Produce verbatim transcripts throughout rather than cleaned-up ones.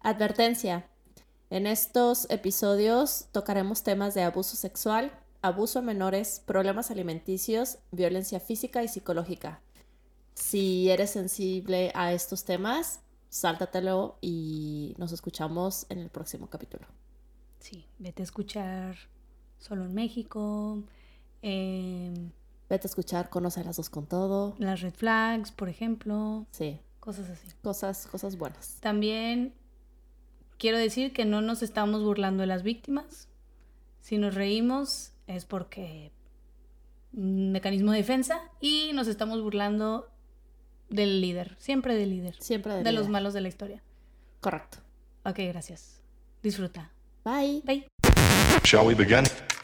Advertencia. En estos episodios tocaremos temas de abuso sexual, abuso a menores, problemas alimenticios, violencia física y psicológica. Si eres sensible a estos temas, sáltatelo y nos escuchamos en el próximo capítulo. Sí, vete a escuchar Solo en México, eh, Vete a escuchar Conoce a las dos con todo. las red flags, por ejemplo. Sí, Cosas así. cosas, cosas buenas. También quiero decir que no nos estamos burlando de las víctimas. Si nos reímos es porque un mecanismo de defensa y nos estamos burlando del líder, siempre del líder. Siempre del de líder. los malos de la historia. Correcto. Ok, gracias. Disfruta. Bye. Bye. Shall we begin?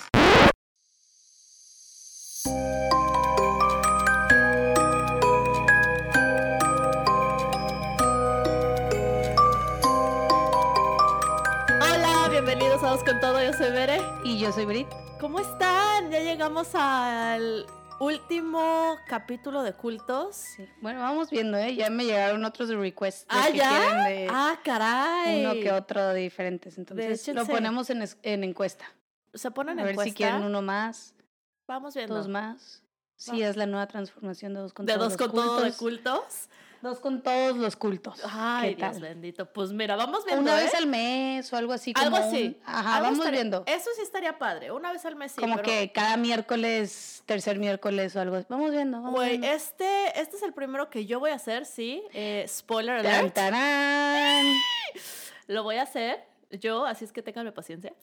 Hola, bienvenidos a Dos con Todo, yo soy Bere. Y yo soy Brit. ¿Cómo están? Ya llegamos al último capítulo de cultos. Sí. Bueno, vamos viendo, ¿eh? Ya me llegaron otros requests. de Ah, que ¿ya? quieren de Ah, caray. uno que otro diferentes. Entonces De lo échense. ponemos en, es- en encuesta. Se ponen A en ver encuesta. si quieren uno más, Vamos viendo. dos más. Sí, Vamos. es la nueva transformación de dos con De todos Dos los con Todo de cultos. cultos. Dos con todos los cultos. Ay, ¿Qué Dios tal? bendito. Pues mira, vamos viendo, Una ¿eh? vez al mes o algo así. Como Algo un- así. Ajá, Algo vamos estaría- viendo. Eso sí estaría padre. Una vez al mes sí, Como pero... que cada miércoles, tercer miércoles o algo así. Vamos viendo, vamos Güey, viendo. este, este es el primero que yo voy a hacer, sí. Eh, spoiler Tan, alert. tarán. Lo voy a hacer yo, así es que ténganme paciencia.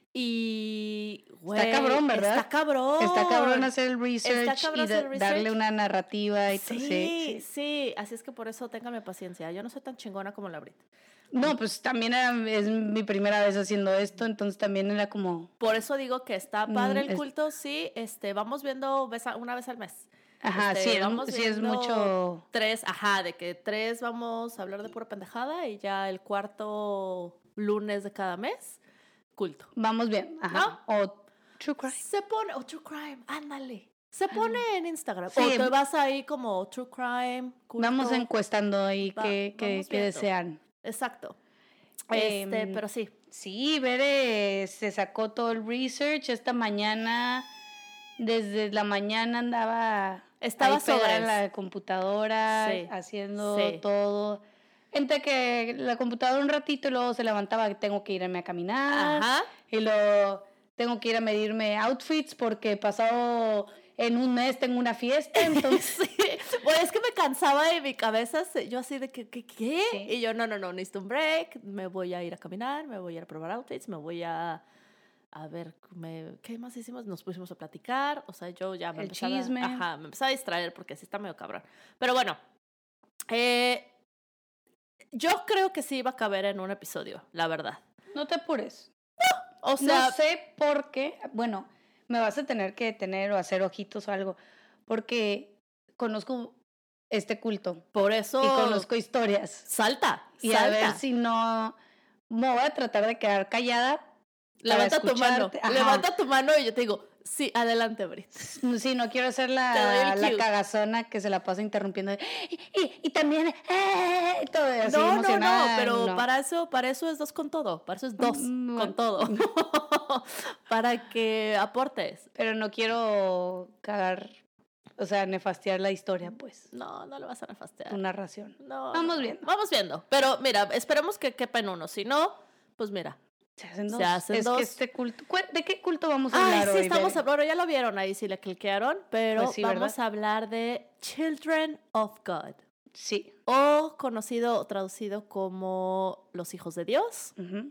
Y, güey, Está cabrón, ¿verdad? Está cabrón. Está cabrón hacer el research cabrón y hacer da- el darle research. una narrativa y todo. Sí, Sí, sí, sí. así es que por eso ténganme paciencia. Yo no soy tan chingona como la Brit. No, pues también era, es mi primera vez haciendo esto, entonces también era como, Por eso digo que está padre Mm, el es- culto, sí. Este, vamos viendo vez a- una vez al mes. ajá, Este, sí, es, vamos sí es viendo mucho. Tres, ajá, de que tres vamos a hablar de pura pendejada y ya el cuarto lunes de cada mes, culto. Vamos bien, ajá. O True Crime. Se pone, o True Crime, ándale. Se pone en Instagram. Sí. O te vas ahí como True Crime, culto. Vamos encuestando ahí Va- qué, qué, vamos qué viendo. desean. Exacto. Este, Em, pero sí. Sí, Bere se sacó todo el research esta mañana. Desde la mañana andaba Estaba ahí pegada sobres. en la computadora, Sí, haciendo sí. todo. Entre que la computadora un ratito y luego se levantaba, tengo que irme a caminar. Ajá. Y luego tengo que ir a medirme outfits porque pasado en un mes tengo una fiesta, entonces... Sí. Bueno, es que me cansaba de mi cabeza. se- Yo así de que, ¿qué? qué? Sí. Y yo, no, no, no, necesito un break. Me voy a ir a caminar, me voy a ir a probar outfits, me voy a... A ver, me- ¿qué más hicimos? Nos pusimos a platicar. O sea, yo ya me El empezaba... chisme. Ajá, me empezaba a distraer porque así está medio cabrón. Pero bueno, eh, yo creo que sí iba a caber en un episodio, la verdad. No te apures. O sea, No sé por qué, bueno, me vas a tener que detener o hacer ojitos o algo, porque conozco este culto por eso... y conozco historias. Salta, Y salta. a ver si no, me voy a tratar de quedar callada. para Levanta tu mano, escucharte. Ajá. levanta tu mano y yo te digo, sí, adelante, Brit. Sí, no quiero ser Te doy la, el la cue. cagazona que se la pasa interrumpiendo. Y, y, y también, ¡eh! y todo así No, no, no, emocionada, pero no. para eso, para eso es dos con todo, para eso es dos Mm, con todo, para que aportes. Pero no quiero cagar, o sea, nefastear la historia, pues, No, no lo vas a nefastear. tu narración. No, Vamos no, no. viendo. Vamos viendo, pero mira, esperemos que quepa en uno, si no, pues mira. Se hacen dos. Se hacen es dos. que este culto, ¿cuál- ¿de qué culto vamos a Ay, hablar sí, hoy? estamos Bere? hablando, ya lo vieron ahí, si le cliquearon, pero Pues sí, vamos ¿verdad? a hablar de Children of God, Sí. o conocido o traducido como Los Hijos de Dios. Ujú.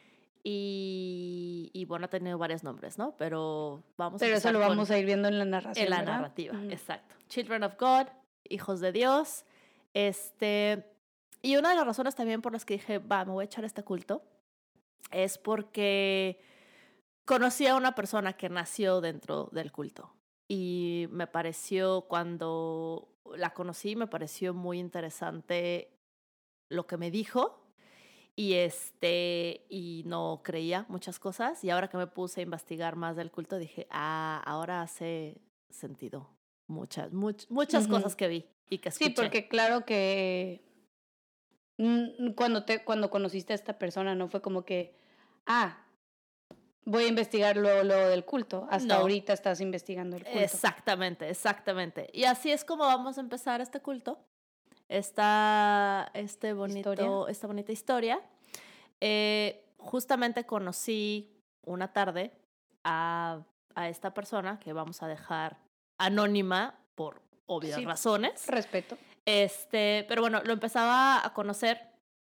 Y, y bueno, ha tenido varios nombres, ¿no? Pero vamos Pero a eso empezar lo con- vamos a ir viendo en la narración, en la ¿verdad? narrativa, Ujú. exacto. Children of God, Hijos de Dios. Este, y una de las razones también por las que dije, va, me voy a echar este culto, es porque conocí a una persona que nació dentro del culto. Y me pareció, cuando la conocí, me pareció muy interesante lo que me dijo. Y este, y no creía muchas cosas. Y ahora que me puse a investigar más del culto, dije, ah, ahora hace sentido muchas, much- muchas Ujú. cosas que vi y que escuché. Sí, porque claro que Cuando, te, cuando conociste a esta persona, ¿no fue como que, ah, voy a investigar lo, lo del culto? Hasta No. ahorita estás investigando el culto. Exactamente, exactamente. Y así es como vamos a empezar este culto. Esta, este bonito, ¿Historia? esta bonita historia. Eh, justamente conocí una tarde a, a esta persona que vamos a dejar anónima por obvias Sí, razones. Respeto. Este, pero bueno, lo empezaba a conocer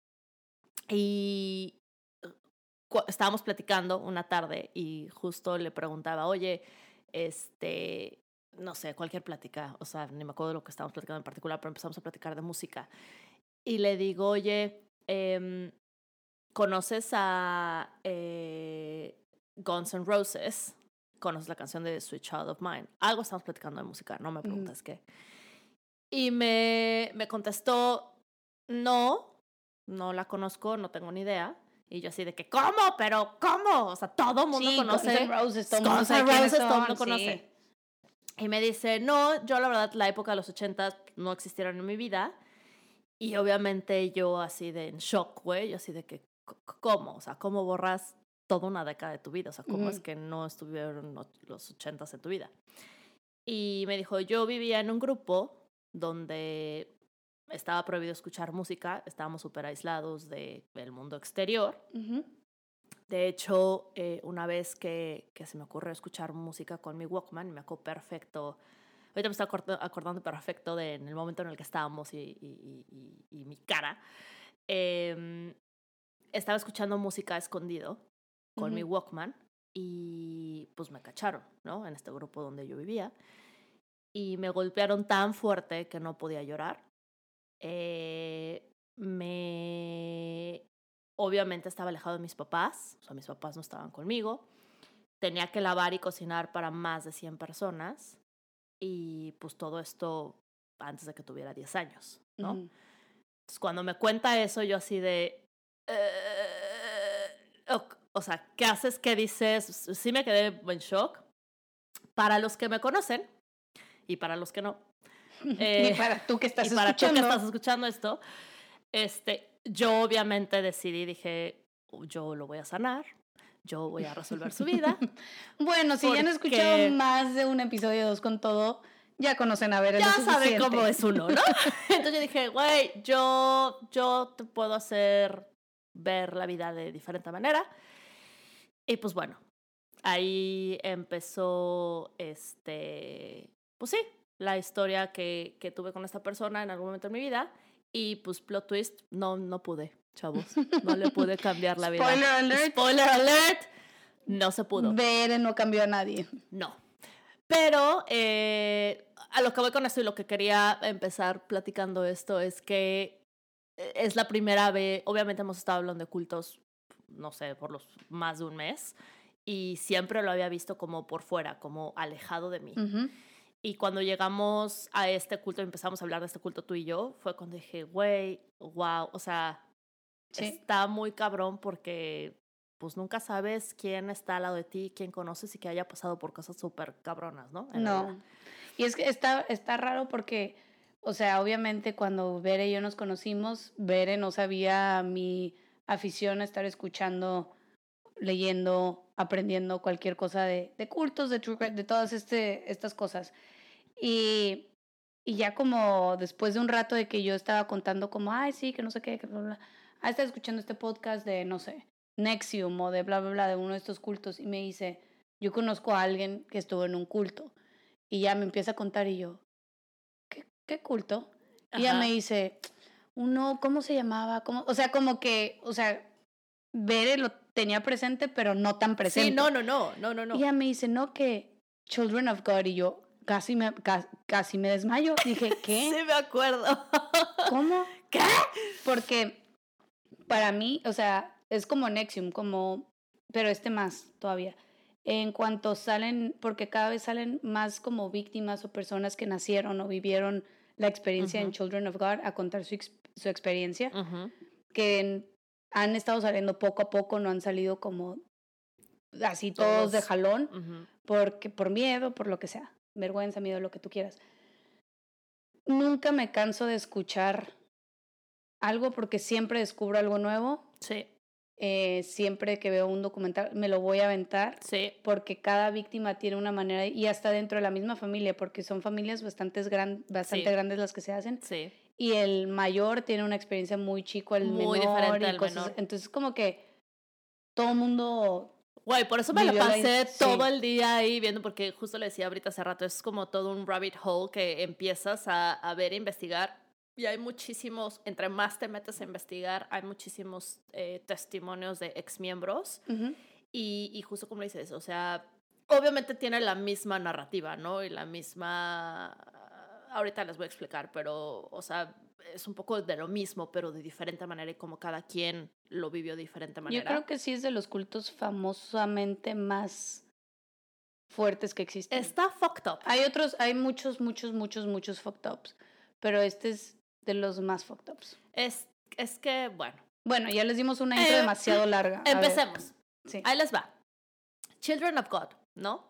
y cu- estábamos platicando una tarde y justo le preguntaba, oye, este, no sé, cualquier plática, o sea, ni me acuerdo de lo que estábamos platicando en particular, pero empezamos a platicar de música. Y le digo, oye, eh, ¿conoces a eh, Guns N' Roses? ¿Conoces la canción de Sweet Child of Mine? Algo estamos platicando de música, no me preguntas uh-huh. qué. Y me, me contestó, no, no la conozco, no tengo ni idea. Y yo así de que, ¿cómo? ¿Pero cómo? O sea, todo el mundo sí, conoce. Guns N' Roses, todo el mundo mundo, Roses, todo mundo sí. conoce. Y me dice, no, yo la verdad la época de los ochentas no existieron en mi vida. Y obviamente yo así de en shock, güey, yo así de que, ¿cómo? O sea, ¿cómo borras toda una década de tu vida? O sea, ¿cómo uh-huh. es que no estuvieron los ochentas en tu vida? Y me dijo, yo vivía en un grupo donde estaba prohibido escuchar música, estábamos súper aislados de, del mundo exterior. Uh-huh. De hecho, eh, una vez que, que se me ocurrió escuchar música con mi Walkman, me acuerdo perfecto, ahorita me estoy acordando perfecto de en el momento en el que estábamos y, y, y, y, y mi cara, eh, estaba escuchando música escondido con uh-huh. mi Walkman y pues me cacharon, ¿no? En este grupo donde yo vivía. Y me golpearon tan fuerte que no podía llorar. Eh, me... Obviamente estaba alejado de mis papás, o sea, mis papás no estaban conmigo. Tenía que lavar y cocinar para más de cien personas. Y pues todo esto antes de que tuviera diez años, ¿no? Uh-huh. Entonces, cuando me cuenta eso, yo así de... Uh, o, o sea, ¿qué haces? ¿Qué dices? Sí me quedé en shock. Para los que me conocen, y para los que no. Eh, y para tú que estás y para escuchando. tú que estás escuchando esto, este, yo obviamente decidí, dije, yo lo voy a sanar, yo voy a resolver su vida. Bueno, si ya han escuchado más de un episodio dos con todo, ya conocen a ver el Ya saben cómo es uno, ¿no? Entonces yo dije, güey, yo, yo te puedo hacer ver la vida de diferente manera. Y pues bueno, ahí empezó, este, pues sí, la historia que, que tuve con esta persona en algún momento en mi vida. Y pues plot twist, no, no pude, chavos. No le pude cambiar la vida. Spoiler alert. Spoiler alert. No se pudo. Bere no cambió a nadie. No. Pero eh, a lo que voy con esto y lo que quería empezar platicando esto es que es la primera vez, obviamente hemos estado hablando de cultos, no sé, por los más de un mes. Y siempre lo había visto como por fuera, como alejado de mí. Uh-huh. Y cuando llegamos a este culto, empezamos a hablar de este culto tú y yo, fue cuando dije, güey, wow, o sea, sí. Está muy cabrón porque pues nunca sabes quién está al lado de ti, quién conoces y que haya pasado por cosas súper cabronas, ¿no? En no, y es que está, está raro porque, o sea, obviamente cuando Bere y yo nos conocimos, Bere no sabía mi afición a estar escuchando, leyendo, aprendiendo cualquier cosa de, de cultos, de true crime, de todas este, estas cosas. Y, y ya como después de un rato de que yo estaba contando como, ay, sí, que no sé qué, que bla, bla, ah, estaba escuchando este podcast de, no sé, Nexium o de bla, bla, bla, de uno de estos cultos. Y me dice, yo conozco a alguien que estuvo en un culto. Y ya me empieza a contar y yo, ¿qué, qué culto? Ajá. Y ella me dice, uno, ¿cómo se llamaba? ¿Cómo? O sea, como que, o sea, Bere lo tenía presente, pero no tan presente. Sí, no, no, no, no, no, no. Y ella me dice, no, que Children of God, y yo casi me, casi, casi me desmayo. Dije, ¿qué? Sí, me acuerdo. ¿Cómo? ¿Qué? Porque para mí, o sea, es como Nexium, como, pero este más todavía. En cuanto salen, porque cada vez salen más como víctimas o personas que nacieron o vivieron la experiencia uh-huh. en Children of God a contar su, su experiencia, uh-huh. que en, han estado saliendo poco a poco, no han salido como así todos, todos de jalón, uh-huh. porque, por miedo, por lo que sea, vergüenza, miedo, lo que tú quieras. Nunca me canso de escuchar algo porque siempre descubro algo nuevo. Sí. Eh, siempre que veo un documental me lo voy a aventar. Sí. Porque cada víctima tiene una manera, y hasta dentro de la misma familia, porque son familias bastante, gran, bastante Sí. grandes las que se hacen. Sí. Y el mayor tiene una experiencia muy chico, el Muy menor diferente y al cosas. menor. Entonces como que todo el mundo... Güey, por eso me lo vivió la pasé in- todo sí. el día ahí viendo, porque justo le decía ahorita hace rato, es como todo un rabbit hole que empiezas a, a ver e investigar. Y hay muchísimos, entre más te metes a investigar, hay muchísimos eh, testimonios de exmiembros. Ujú. Y, y justo como dices, o sea, obviamente tiene la misma narrativa, ¿no? Y la misma... Ahorita les voy a explicar, pero, o sea, es un poco de lo mismo, pero de diferente manera y como cada quien lo vivió de diferente manera. Yo creo que sí es de los cultos famosamente más fuertes que existen. Está fucked up. Hay otros, hay muchos, muchos, muchos, muchos fucked ups, pero este es de los más fucked ups. Es, es que, bueno. Bueno, ya les dimos una intro Eh, demasiado larga. A Empecemos. ver. Sí. Ahí les va. Children of God, ¿no?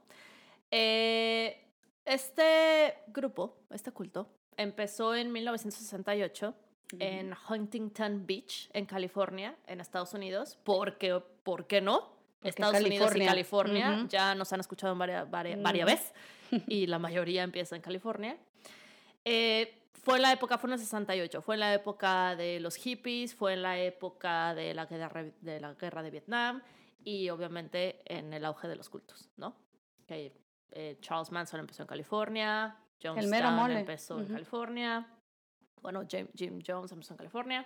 Eh, este grupo, este culto, empezó en mil novecientos sesenta y ocho uh-huh. en Huntington Beach, en California, en Estados Unidos. Porque, ¿por qué no? Porque Estados California. Unidos y California Uh-huh. ya nos han escuchado varias, varias, uh-huh. varias veces y la mayoría empieza en California. Eh, fue en la época, fue en el sesenta y ocho, fue en la época de los hippies, fue en la época de la guerra de, la guerra de Vietnam y obviamente en el auge de los cultos, ¿no? Que eh, Charles Manson empezó en California, Jonestown empezó uh-huh. en California, bueno, Jim, Jim Jones empezó en California.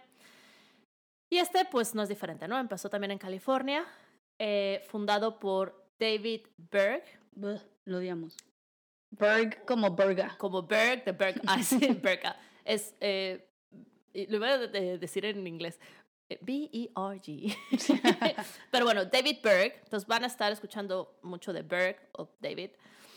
Y este pues no es diferente, ¿no? Empezó también en California, eh, fundado por David Berg. Buh, lo odiamos. Berg como Berga. Como Berg, de Berg, ah, sí, Berga. Es, eh, lo voy a de decir en inglés, B E R G. Pero bueno, David Berg, entonces van a estar escuchando mucho de Berg o David.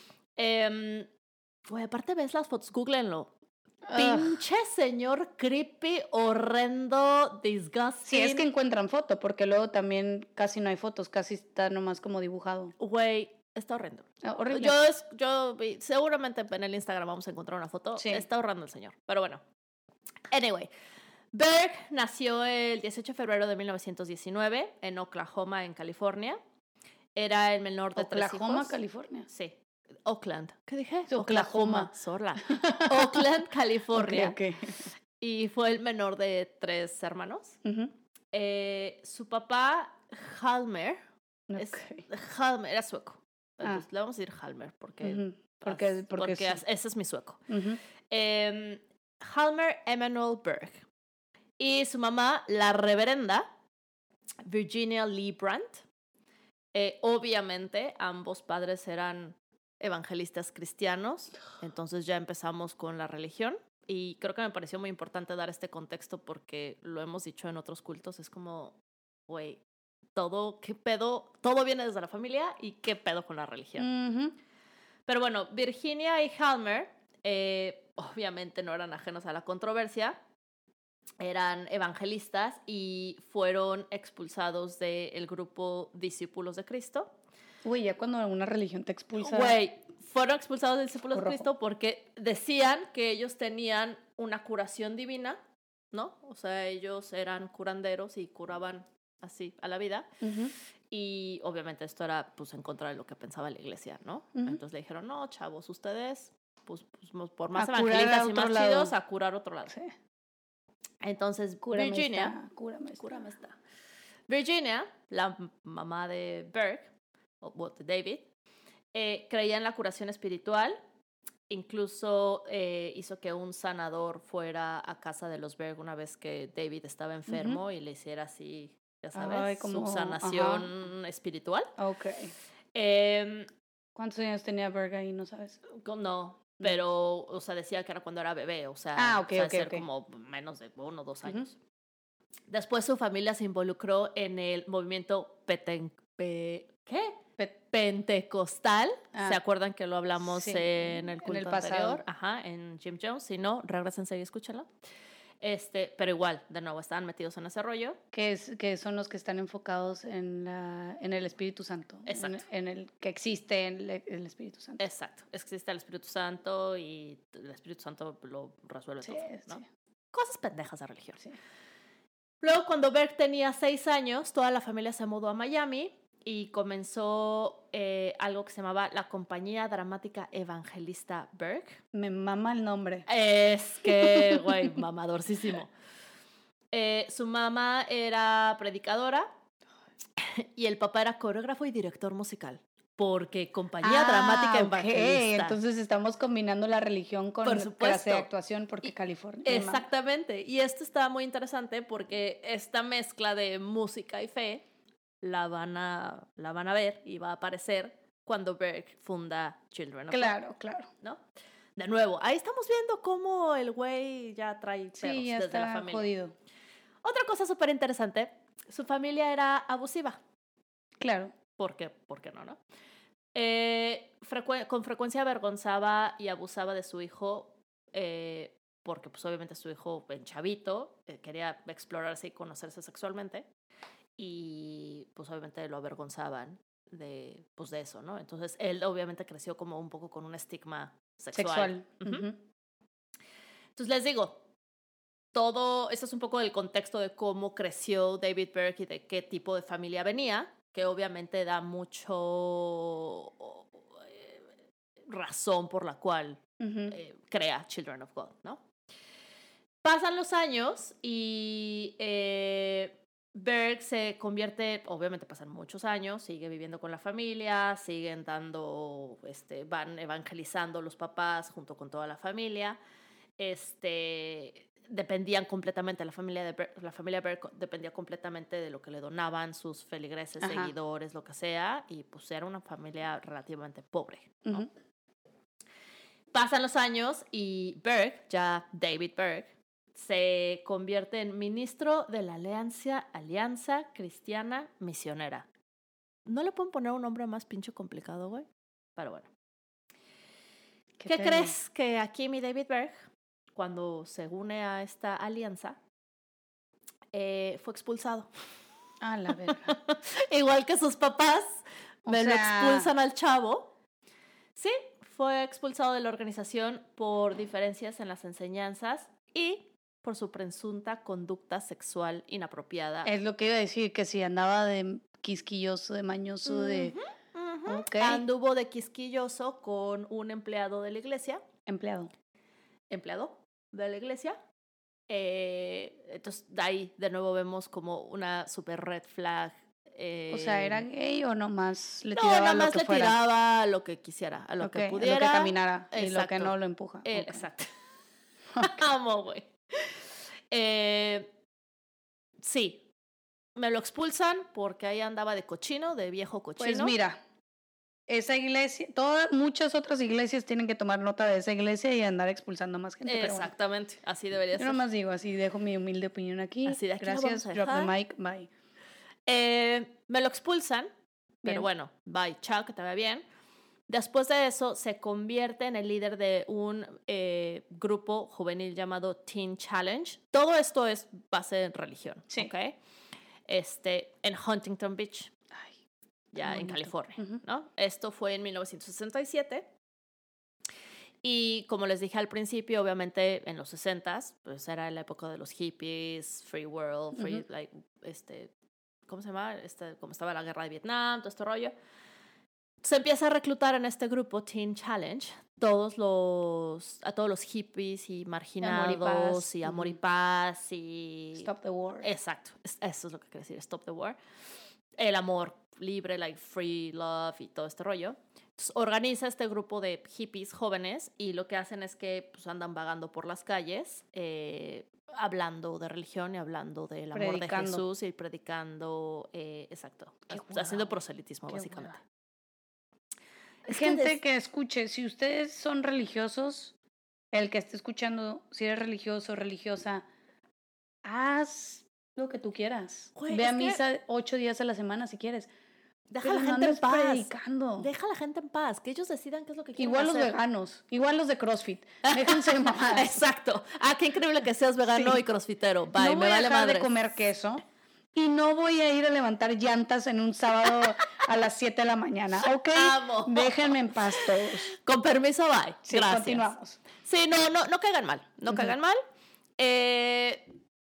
Um, Güey, aparte ves las fotos, googleenlo. Uh. Pinche señor creepy, horrendo, disgusting. Sí, es que encuentran foto, porque luego también casi no hay fotos, casi está nomás como dibujado. Güey, está horrendo. Oh, horrible. Yo, yo seguramente en el Instagram vamos a encontrar una foto. Sí. Está horrendo el señor, pero bueno. Anyway, Berg nació el dieciocho de febrero de mil novecientos diecinueve en Oklahoma, en California. Era el menor de tres hijos. Oklahoma, California. Sí. Oakland. ¿Qué dije? Sí, Oklahoma. Sorla. Oakland, California. Okay, okay. Y fue el menor de tres hermanos. Uh-huh. Eh, su papá, Halmer, okay. es, Halmer era sueco. Entonces, ah. le vamos a decir Halmer porque, uh-huh. porque, porque, porque sí. ese es mi sueco. Uh-huh. Eh, Halmer Emanuel Berg. Y su mamá, la reverenda Virginia Lee Brandt. Eh, obviamente, ambos padres eran evangelistas cristianos, entonces ya empezamos con la religión y creo que me pareció muy importante dar este contexto porque lo hemos dicho en otros cultos, es como, güey, todo, qué pedo, todo viene desde la familia y qué pedo con la religión. Uh-huh. Pero bueno, Virginia y Halmer eh, obviamente no eran ajenos a la controversia, eran evangelistas y fueron expulsados del grupo Discípulos de Cristo. Güey, ya cuando una religión te expulsa... Güey, fueron expulsados del Discípulos de Cristo porque decían que ellos tenían una curación divina, ¿no? O sea, ellos eran curanderos y curaban así a la vida. Uh-huh. Y obviamente esto era pues en contra de lo que pensaba la iglesia, ¿no? Uh-huh. Entonces le dijeron, no, chavos, ustedes, pues, pues por más a evangelistas y más lado. chidos, a curar otro lado. Sí. Entonces, cúrame Virginia... Está, cúrame está. Cúrame está. Virginia, la mamá de Berg, o de David, eh, creía en la curación espiritual. Incluso eh, hizo que un sanador fuera a casa de los Berg una vez que David estaba enfermo uh-huh. y le hiciera así, ya sabes, Ay, como, su sanación ajá. espiritual. Ok. Eh, ¿Cuántos años tenía Berg ahí, no sabes? No, pero, o sea, decía que era cuando era bebé, o sea, ah, okay, o sea okay, ser okay. como menos de uno o dos años. Uh-huh. Después su familia se involucró en el movimiento peten, pe, ¿qué? Pet- pentecostal. Ah, ¿Se acuerdan que lo hablamos sí, en el culto en el anterior? Ajá, en Jim Jones. Si no, regresense y escúchenlo. Este, pero igual, de nuevo, estaban metidos en ese rollo. Que, es, que son los que están enfocados en, la, en el Espíritu Santo. Exacto. En, en el que existe el, el Espíritu Santo. Exacto. Existe el Espíritu Santo y el Espíritu Santo lo resuelve sí, todo, ¿no? Sí. Cosas pendejas de religión. Sí. Luego, cuando Berg tenía seis años, toda la familia se mudó a Miami y comenzó eh, algo que se llamaba la Compañía Dramática Evangelista Berg. Me mama el nombre. Es que, güey, mamadorcísimo. Eh, su mamá era predicadora y el papá era coreógrafo y director musical. Porque Compañía Ah, Dramática ok. Evangelista. Entonces estamos combinando la religión con Por clase supuesto. de actuación porque Y- California. me mama. Exactamente. Y esto está muy interesante porque esta mezcla de música y fe la van a, la van a ver y va a aparecer cuando Berg funda Children of God, Claro, claro. ¿no? De nuevo, ahí estamos viendo cómo el güey ya trae pedos Sí, ya desde la está familia. jodido. Otra cosa súper interesante, su familia era abusiva. Claro. ¿Por qué? ¿Por qué no, no? Eh, frecue- con frecuencia avergonzaba y abusaba de su hijo eh, porque pues obviamente su hijo, en chavito, eh, quería explorarse y conocerse sexualmente y pues obviamente lo avergonzaban de, pues, de eso, ¿no? Entonces él obviamente creció como un poco con un estigma sexual. Sexual. Ujú. Ujú. Entonces les digo, todo, esto es un poco del contexto de cómo creció David Berg y de qué tipo de familia venía, que obviamente da mucho eh, razón por la cual Ujú. eh, crea Children of God, ¿no? Pasan los años y eh, Berg se convierte, obviamente pasan muchos años, sigue viviendo con la familia, siguen dando, este, van evangelizando los papás junto con toda la familia. Este, dependían completamente, la familia de Berg, la familia Berg dependía completamente de lo que le donaban sus feligreses, Ajá. seguidores, lo que sea, y pues era una familia relativamente pobre, ¿no? Ujú. Pasan los años y Berg, ya David Berg, se convierte en ministro de la Alianza, Alianza Cristiana Misionera. No le pueden poner un nombre más pinche complicado, güey. Pero bueno. ¿Qué, te crees? Que aquí mi David Berg, cuando se une a esta alianza, eh, fue expulsado. Ah, la verga. Igual que sus papás, O me lo sea- expulsan al chavo. Sí, fue expulsado de la organización por diferencias en las enseñanzas y por su presunta conducta sexual inapropiada. Es lo que iba a decir, que si andaba de quisquilloso, de mañoso, de Ujú, ujú. Ok. Anduvo de quisquilloso con un empleado de la iglesia. empleado. Empleado de la iglesia. Eh, entonces, de ahí de nuevo vemos como una super red flag. eh, O sea, ¿era gay o nomás le No, tiraba nada lo más que le fuera? tiraba lo que quisiera, a lo Ok, que a pudiera. lo que caminara y lo que Exacto. no lo empuja. Eh, Ok. Exacto. Amo, güey. Eh, sí, me lo expulsan porque ahí andaba de cochino, de viejo cochino. Pues mira, esa iglesia, todas, muchas otras iglesias tienen que tomar nota de esa iglesia y andar expulsando más gente. Pero bueno, Exactamente, así debería yo ser. nomás digo, así dejo mi humilde opinión aquí. Así de aquí lo Gracias, vamos a drop the dejar. mic, bye. Eh, me lo expulsan, pero Bien. bueno, bye, chao, que te vaya bien. Después de eso, se convierte en el líder de un eh, grupo juvenil llamado Teen Challenge. Todo esto es base en religión, Sí. ¿ok? Este, en Huntington Beach, Ay, ya en bonito. California, Ujú. ¿no? Esto fue en mil novecientos sesenta y siete. Y como les dije al principio, obviamente en los sesentas, pues era la época de los hippies, free world, free, Ujú. like, este, ¿cómo se llama? Este, como estaba la guerra de Vietnam, todo este rollo. Se empieza a reclutar en este grupo Teen Challenge todos los, a todos los hippies y marginados paz. y amor y Ujú. paz y... Stop the war. Exacto, es- eso es lo que quiere decir, stop the war. El amor libre, like free love y todo este rollo. Entonces, organiza este grupo de hippies jóvenes y lo que hacen es que pues, andan vagando por las calles, eh, hablando de religión y hablando del amor de Predicando. Jesús y predicando, eh, exacto, Qué ha- hueva, haciendo güey, proselitismo, qué básicamente. hueva. Es que Gente des- que escuche, si ustedes son religiosos, el que esté escuchando, si eres religioso o religiosa, haz lo que tú quieras. Güey, Ve es a que- misa ocho días a la semana si quieres. Deja a Pero la no gente en andes paz. predicando. Deja a la gente en paz, que ellos decidan qué es lo que quieren Igual los hacer. veganos, igual los de CrossFit. Déjense de mamadas. Exacto. Ah, qué increíble que seas vegano Sí. y crossfitero. Bye, no me voy a vale dejar madre. de comer queso y no voy a ir a levantar llantas en un sábado a las siete de la mañana, ¿ok? Amo. Déjenme en paz todos. Con permiso, bye. Sí, Gracias. continuamos. Sí, no, no, no caigan mal. No Ujú. caigan mal. Eh,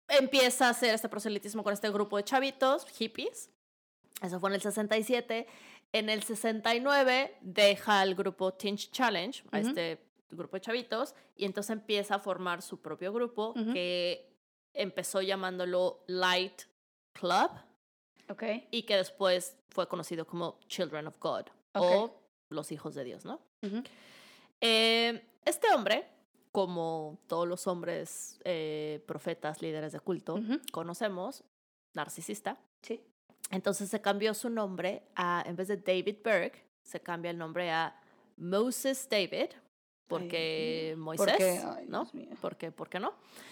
empieza a hacer este proselitismo con este grupo de chavitos, hippies. Eso fue en el sesenta y siete. En el sesenta y nueve deja el grupo Teen Challenge, a uh-huh. este grupo de chavitos, y entonces empieza a formar su propio grupo, uh-huh. que empezó llamándolo Light Club, okay. y que después fue conocido como Children of God, okay. o los hijos de Dios, ¿no? Uh-huh. Eh, este hombre, como todos los hombres eh, profetas, líderes de culto, uh-huh. conocemos, narcisista. Sí. Entonces se cambió su nombre a, en vez de David Berg, se cambia el nombre a Moses David, porque ay, Moisés, porque, ay, ¿no? Porque, ¿por qué no?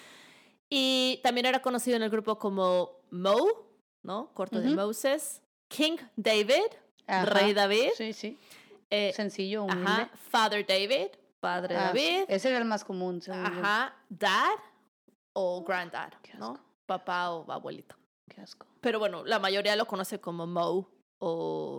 Y también era conocido en el grupo como Mo, ¿no? Corto uh-huh. de Moses, King David, ajá. Rey David. Sí, sí. Eh, Sencillo, humilde. Ajá. Father David, Padre ah, David. Ese era el más común. Ajá. Dad o Granddad, ¿no? Papá o abuelito. Qué asco. Pero bueno, la mayoría lo conoce como Mo o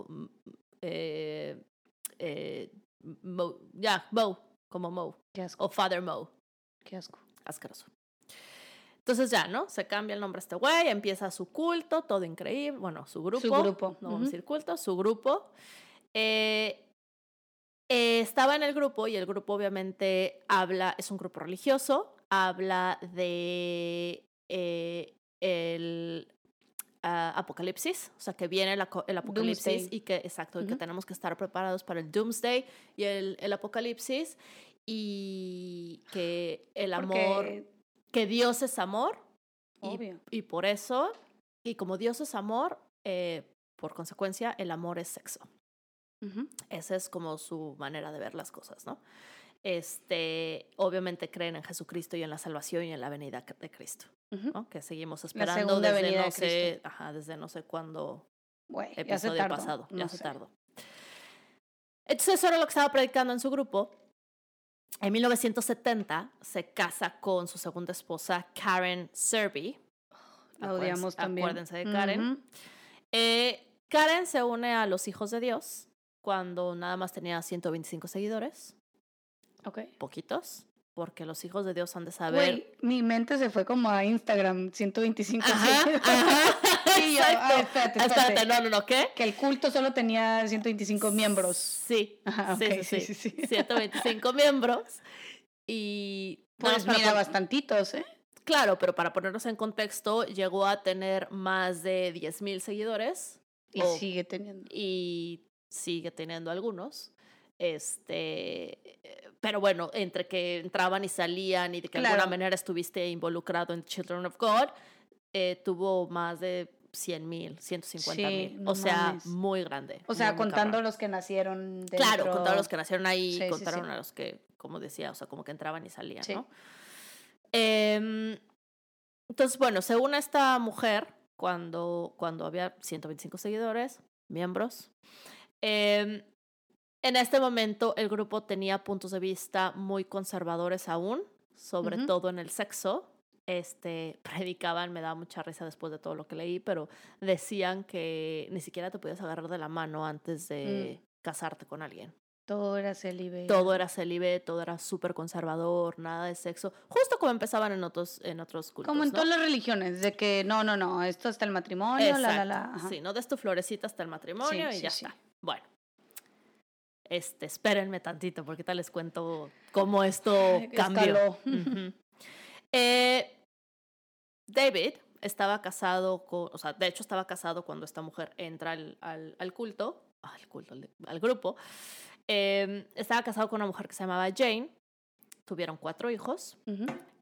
eh, eh, Mo, ya, yeah, Mo, como Mo. Qué asco. O Father Mo. Qué asco. Asqueroso. Entonces ya, ¿no? Se cambia el nombre a este güey, empieza su culto, todo increíble. Bueno, su grupo. Su grupo. No uh-huh. vamos a decir culto, su grupo. Eh, eh, estaba en el grupo y el grupo obviamente habla, es un grupo religioso, habla de eh, el uh, apocalipsis, o sea, que viene el, el apocalipsis Doomsday. y que, exacto, uh-huh. y que tenemos que estar preparados para el Doomsday y el, el apocalipsis, y que el amor, Porque... que Dios es amor, obvio. Y, y por eso, y como Dios es amor, eh, por consecuencia, el amor es sexo. Uh-huh. Esa es como su manera de ver las cosas, ¿no? Este, obviamente creen en Jesucristo y en la salvación y en la venida de Cristo, uh-huh. ¿no? Que seguimos esperando desde no de sé, ajá, desde no sé cuándo Güey, episodio ya se tardó, pasado, no ya sé. se tardó. Entonces eso era lo que estaba predicando en su grupo. En mil novecientos setenta se casa con su segunda esposa, Karen Serby. La odiamos también. Acuérdense de Karen. Uh-huh. Eh, Karen se une a los Hijos de Dios cuando nada más tenía ciento veinticinco seguidores. Ok. Poquitos, porque los Hijos de Dios han de saber... Güey, mi mente se fue como a Instagram, ciento veinticinco ajá, seguidores. Ajá. Sí, yo, ah, espérate, espérate. espérate, no, no, no, ¿qué? Que el culto solo tenía ciento veinticinco miembros. Sí, ajá, okay, sí, sí, sí, sí, sí. ciento veinticinco miembros. Y... Pues no, mira, bastantitos, ¿eh? Claro, pero para ponernos en contexto, llegó a tener más de diez mil seguidores. Y o, sigue teniendo. Y sigue teniendo algunos. Este, pero bueno, entre que entraban y salían y de que de claro. alguna manera estuviste involucrado en Children of God, eh, tuvo más de cien mil, ciento cincuenta mil. Sí, no o sea, mames. Muy grande. O sea, muy, contando muy los que nacieron dentro. Claro, contando los que nacieron ahí, sí, contaron sí, sí. a los que, como decía, o sea, como que entraban y salían, sí. ¿no? Eh, entonces, bueno, según esta mujer, cuando, cuando había ciento veinticinco seguidores, miembros, eh, en este momento el grupo tenía puntos de vista muy conservadores aún, sobre uh-huh. todo en el sexo. Este, predicaban, me daba mucha risa después de todo lo que leí, pero decían que ni siquiera te podías agarrar de la mano antes de mm. casarte con alguien. Todo era célibe. Todo era célibe, todo era súper conservador, nada de sexo. Justo como empezaban en otros, en otros cultos, como en ¿no? todas las religiones, de que no, no, no, esto hasta el matrimonio, exacto. la, la, la. Ajá. Sí, no des tu florecita hasta el matrimonio sí, y ya sí, está. Sí. Bueno. Este, espérenme tantito, porque tal les cuento cómo esto cambió. Uh-huh. eh, David estaba casado con, o sea, de hecho estaba casado cuando esta mujer entra al, al, al culto, al culto, al, al grupo. Eh, estaba casado con una mujer que se llamaba Jane. Tuvieron cuatro hijos. Uh-huh.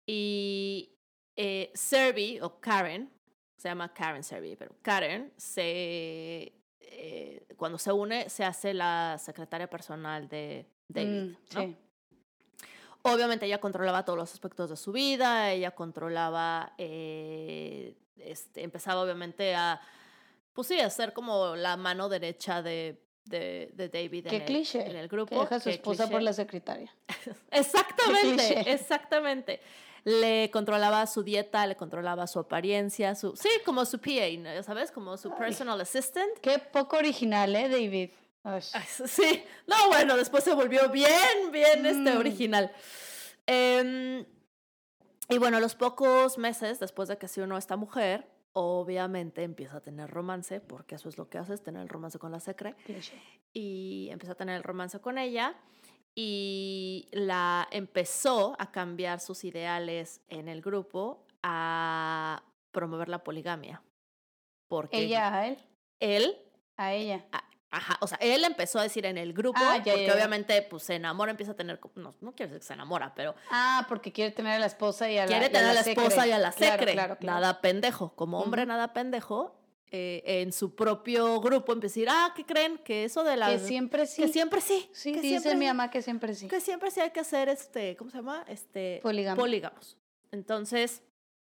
Y eh, Serby, o Karen, se llama Karen Serby, pero Karen se... Eh, cuando se une, se hace la secretaria personal de David, mm, ¿no? Sí. Obviamente ella controlaba todos los aspectos de su vida, ella controlaba, eh, este, empezaba obviamente a, pues sí, a ser como la mano derecha de, de, de David Qué en, cliché, el, en el grupo. Que deja a su Qué esposa cliché. Por la secretaria. Exactamente, exactamente. Le controlaba su dieta, le controlaba su apariencia, su sí, como su P A, ¿no? ¿Sabes? Como su personal assistant. Qué poco original, ¿eh, David? Ay, sí, no, bueno, después se volvió bien, bien mm. este original. Eh, Y bueno, a los pocos meses después de que se unió esta mujer, obviamente empieza a tener romance, porque eso es lo que hace, es tener el romance con la secre. Cliché. Y empieza a tener el romance con ella y la empezó a cambiar sus ideales en el grupo a promover la poligamia. Porque ¿Ella a él? él, A ella. a- ajá, o sea, él empezó a decir en el grupo, Ah, ya, porque ya, ya. obviamente pues se enamora, empieza a tener, no, no quiero decir que se enamora, pero Ah, porque quiere tener a la esposa y a la quiere y a tener a la secre. esposa y a la Claro, secre. claro, claro. Nada pendejo. Como hombre, Ujú. nada pendejo. eh, en su propio grupo empieza a decir, ah, ¿qué creen? Que eso de la... Que siempre sí. Que siempre sí. Sí, que dice siempre mi sí. mamá que siempre sí. Que siempre sí hay que hacer, este, ¿cómo se llama? Este, Poligamia. polígamos. Entonces,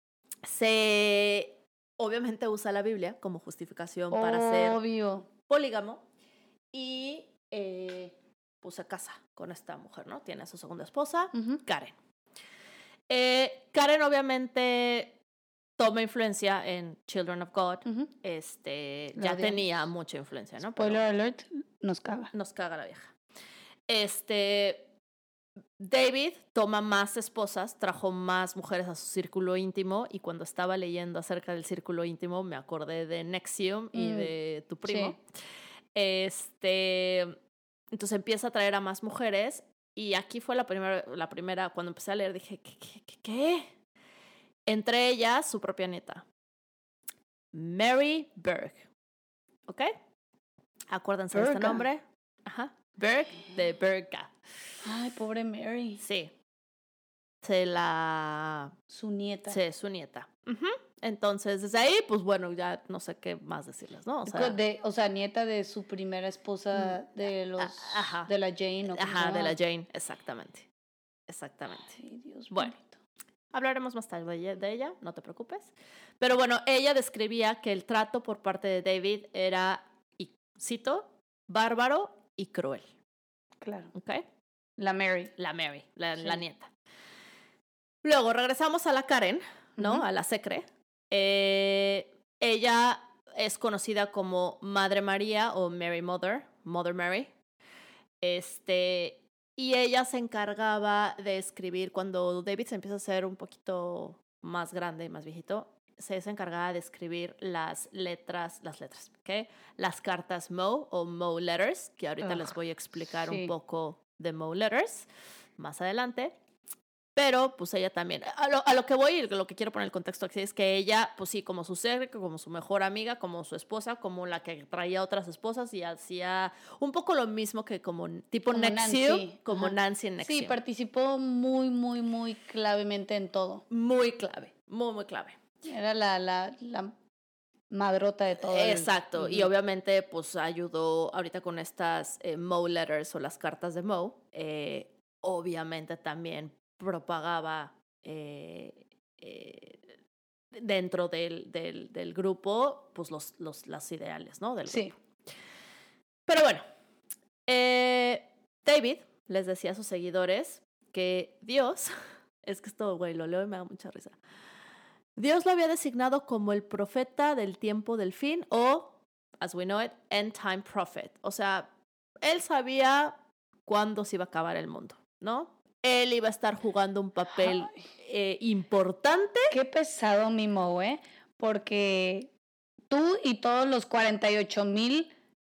se obviamente usa la Biblia como justificación para ser Obvio. polígamo y eh, pues se casa con esta mujer, ¿no? Tiene a su segunda esposa, Ujú. Karen. Eh, Karen obviamente toma influencia en Children of God. Ujú. Este, La ya odiamos. tenía mucha influencia, ¿no? Pero Spoiler alert, nos caga. nos caga la vieja. Este, David toma más esposas, trajo más mujeres a su círculo íntimo y cuando estaba leyendo acerca del círculo íntimo me acordé de Nexium y Mm, de tu primo. sí. Este, entonces empieza a traer a más mujeres y aquí fue la primera, la primera cuando empecé a leer dije, ¿qué, qué, qué, qué? Entre ellas su propia nieta, Mary Berg. ¿Ok? Acuérdense de este Berga. nombre. Ajá. Berg de Berga. Ay, pobre Mary. Sí. Se la... Su nieta. Sí, su nieta. Ujú. Entonces, desde ahí, pues bueno, ya no sé qué más decirles, ¿no? O sea, de, o sea, nieta de su primera esposa de los a- ajá. de la Jane, ¿o cómo se ajá, de la llama? Jane, exactamente. Exactamente. Ay, Dios Bueno. bendito. Hablaremos más tarde de ella- de ella, no te preocupes. Pero bueno, ella describía que el trato por parte de David era, y cito, bárbaro y cruel. Claro. ¿Ok? La Mary. La Mary, la, Sí. la nieta. Luego regresamos a la Karen, ¿no? Ujú. A la secre. Eh, ella es conocida como Madre María o Mary Mother, Mother Mary. Este, y ella se encargaba de escribir cuando David se empieza a hacer un poquito más grande, más viejito. Se se encargaba de escribir las letras, las letras, ¿ok? Las cartas Mo o Mo Letters, que ahorita Ugh, les voy a explicar sí. un poco de Mo Letters más adelante. Pero, pues ella también, a lo, a lo que voy y lo que quiero poner el contexto aquí es que ella, pues sí, como su secre, como su mejor amiga, como su esposa, como la que traía otras esposas y hacía un poco lo mismo que como tipo Como Nexium, Nancy, como ajá. Nancy en Nexium. Sí, participó muy, muy, muy clavemente en todo. Muy clave, muy, muy clave. Era la, la, la madrota de todo. el- Exacto, y Ujú. obviamente pues ayudó ahorita con estas eh, Mo Letters o las cartas de Mo, eh, obviamente también propagaba eh, eh, dentro del, del, del grupo pues los, los, las ideales, ¿no? Del Sí. grupo. Pero bueno, eh, David les decía a sus seguidores que Dios, es que esto, güey, lo leo y me da mucha risa. Dios lo había designado como el profeta del tiempo del fin o, as we know it, end time prophet. O sea, él sabía cuándo se iba a acabar el mundo, ¿no? Él iba a estar jugando un papel Ay. eh, importante. Qué pesado, mi Mo, ¿eh? Porque tú y todos los cuarenta y ocho mil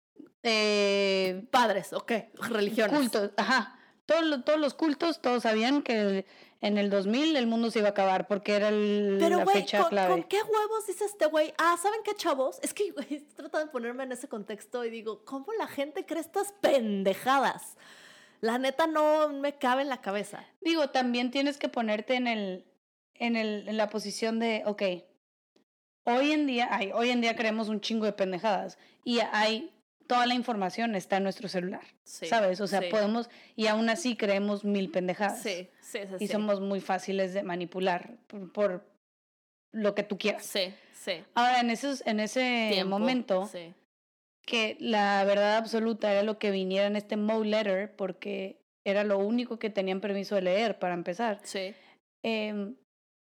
eh, Padres, ok, religiones. cultos, ajá. Todos, lo- todos los cultos, todos sabían que en el dos mil el mundo se iba a acabar porque era el- Pero, la güey, fecha ¿con, clave. ¿con qué huevos dice este güey? Ah, ¿saben qué, chavos? Es que, güey, estoy tratando de ponerme en ese contexto y digo, ¿cómo la gente cree estas pendejadas? La neta no me cabe en la cabeza. Digo, también tienes que ponerte en el, en el, en la posición de, ok, hoy en día, ay, hoy en día creemos un chingo de pendejadas y hay toda la información está en nuestro celular, Sí, ¿sabes? O sea, sí. podemos y aún así creemos mil pendejadas. Sí, sí, sí. Y sí. somos muy fáciles de manipular por, por lo que tú quieras. Sí, sí. Ahora, en, esos, en ese Tiempo, momento, sí. que la verdad absoluta era lo que viniera en este Mo Letter, porque era lo único que tenían permiso de leer para empezar. Sí. Eh,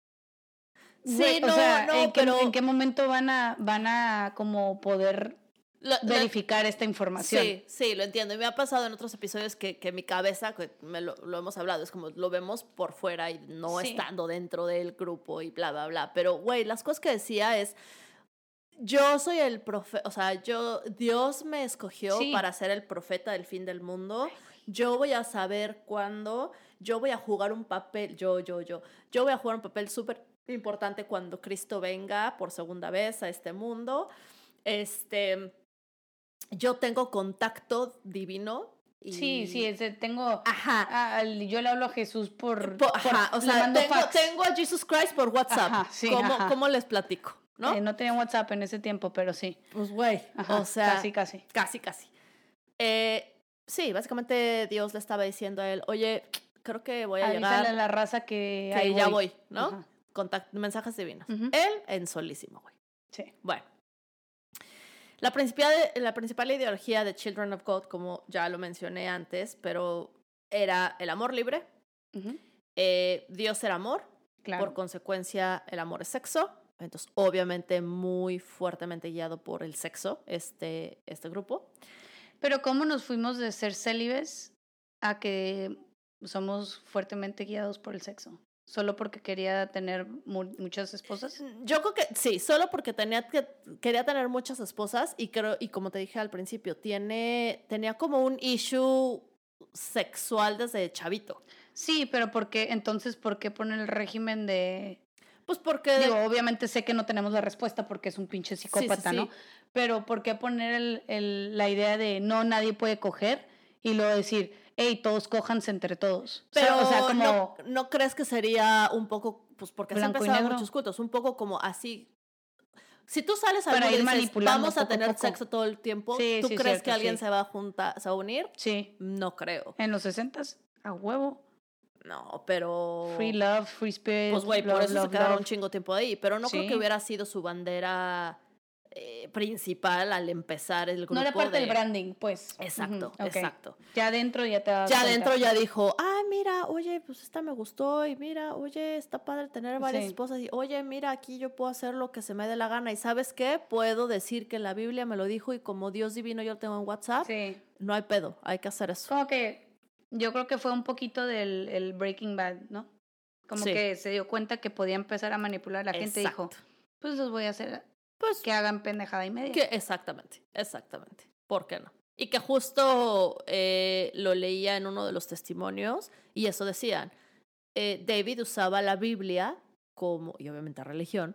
Sí, güey, no, o sea, no, ¿en qué, pero- ¿en qué momento van a, van a como poder lo, verificar lo, esta información. Sí, sí, lo entiendo. Y me ha pasado en otros episodios que, que mi cabeza, que me lo, lo hemos hablado, es como lo vemos por fuera y no sí. estando dentro del grupo y bla, bla, bla. Pero, güey, las cosas que decía es, yo soy el profeta, o sea, yo, Dios me escogió sí. para ser el profeta del fin del mundo. Yo voy a saber cuándo, yo voy a jugar un papel, yo, yo, yo, yo voy a jugar un papel súper importante cuando Cristo venga por segunda vez a este mundo. Este, yo tengo contacto divino. Y... Sí, sí, ese, tengo, ajá. A, yo le hablo a Jesús por, por ajá, por, o sea, tengo, tengo a Jesus Christ por WhatsApp. Ajá, sí, ¿Cómo, ajá. ¿Cómo les platico? ¿No? Eh, no tenía WhatsApp en ese tiempo, pero sí. Pues, güey, o sea... Casi, casi. Casi, casi. Eh... Sí, básicamente Dios le estaba diciendo a él, oye, creo que voy a Avísale llegar... a la raza que, que ahí ya voy, voy ¿no? Contact, mensajes divinos. Uh-huh. Él en solísimo, güey. Sí. Bueno. La principal, la principal ideología de Children of God, como ya lo mencioné antes, pero era el amor libre. Uh-huh. Eh, Dios era amor. Claro. Por consecuencia, el amor es sexo. Entonces, obviamente, muy fuertemente guiado por el sexo, este, este grupo. Pero ¿cómo nos fuimos de ser célibes a que somos fuertemente guiados por el sexo? ¿Solo porque quería tener mu- muchas esposas? Yo creo que sí, solo porque tenía que, quería tener muchas esposas y creo, y como te dije al principio, tiene, tenía como un issue sexual desde chavito. Sí, pero ¿por qué? Entonces, ¿por qué poner el régimen de...? Pues porque... Digo, obviamente sé que no tenemos la respuesta porque es un pinche psicópata, sí, sí, sí. ¿no? Pero ¿por qué poner el, el, la idea de no, nadie puede coger y luego decir, hey, todos cójanse entre todos? Pero, o sea, o sea como... ¿no, ¿no crees que sería un poco, pues porque así empezaron muchos cultos, un poco como así... Si tú sales a Para ir y dices, vamos a poco tener a poco. sexo todo el tiempo, sí, ¿tú sí, crees cierto, que alguien sí. se va a juntar, se va a unir? Sí. No creo. En los sesentas, a huevo. No, pero... Free love, free spirit. Pues, güey, por eso love, se quedaron love. un chingo tiempo ahí. Pero no sí. creo que hubiera sido su bandera eh, principal al empezar el grupo. No era parte de... del branding, pues. Exacto, uh-huh. okay. exacto. Ya adentro ya te das Ya cuenta. adentro ya dijo, ah, mira, oye, pues esta me gustó. Y mira, oye, está padre tener varias sí. esposas. Y oye, mira, aquí yo puedo hacer lo que se me dé la gana. Y ¿sabes qué? Puedo decir que la Biblia me lo dijo y como Dios divino yo lo tengo en WhatsApp. Sí. No hay pedo, hay que hacer eso. Como que... Yo creo que fue un poquito del el Breaking Bad, ¿no? Como sí. que se dio cuenta que podía empezar a manipular a la gente y dijo, pues los voy a hacer pues, que hagan pendejada y media. Que exactamente, exactamente. ¿Por qué no? Y que justo eh, lo leía en uno de los testimonios y eso decían, eh, David usaba la Biblia como, y obviamente religión,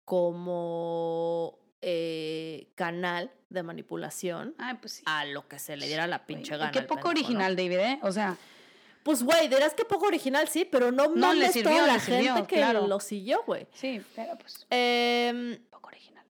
como eh, canal de manipulación Ay, pues sí. a lo que se le diera la pinche gana. Qué poco pendejo, original, ¿no? David, ¿eh? O sea... Pues, güey, dirás que poco original, sí, pero no, no le sirvió toda la le gente sirvió, que claro. lo siguió, güey. Sí, pero pues... Eh, poco original.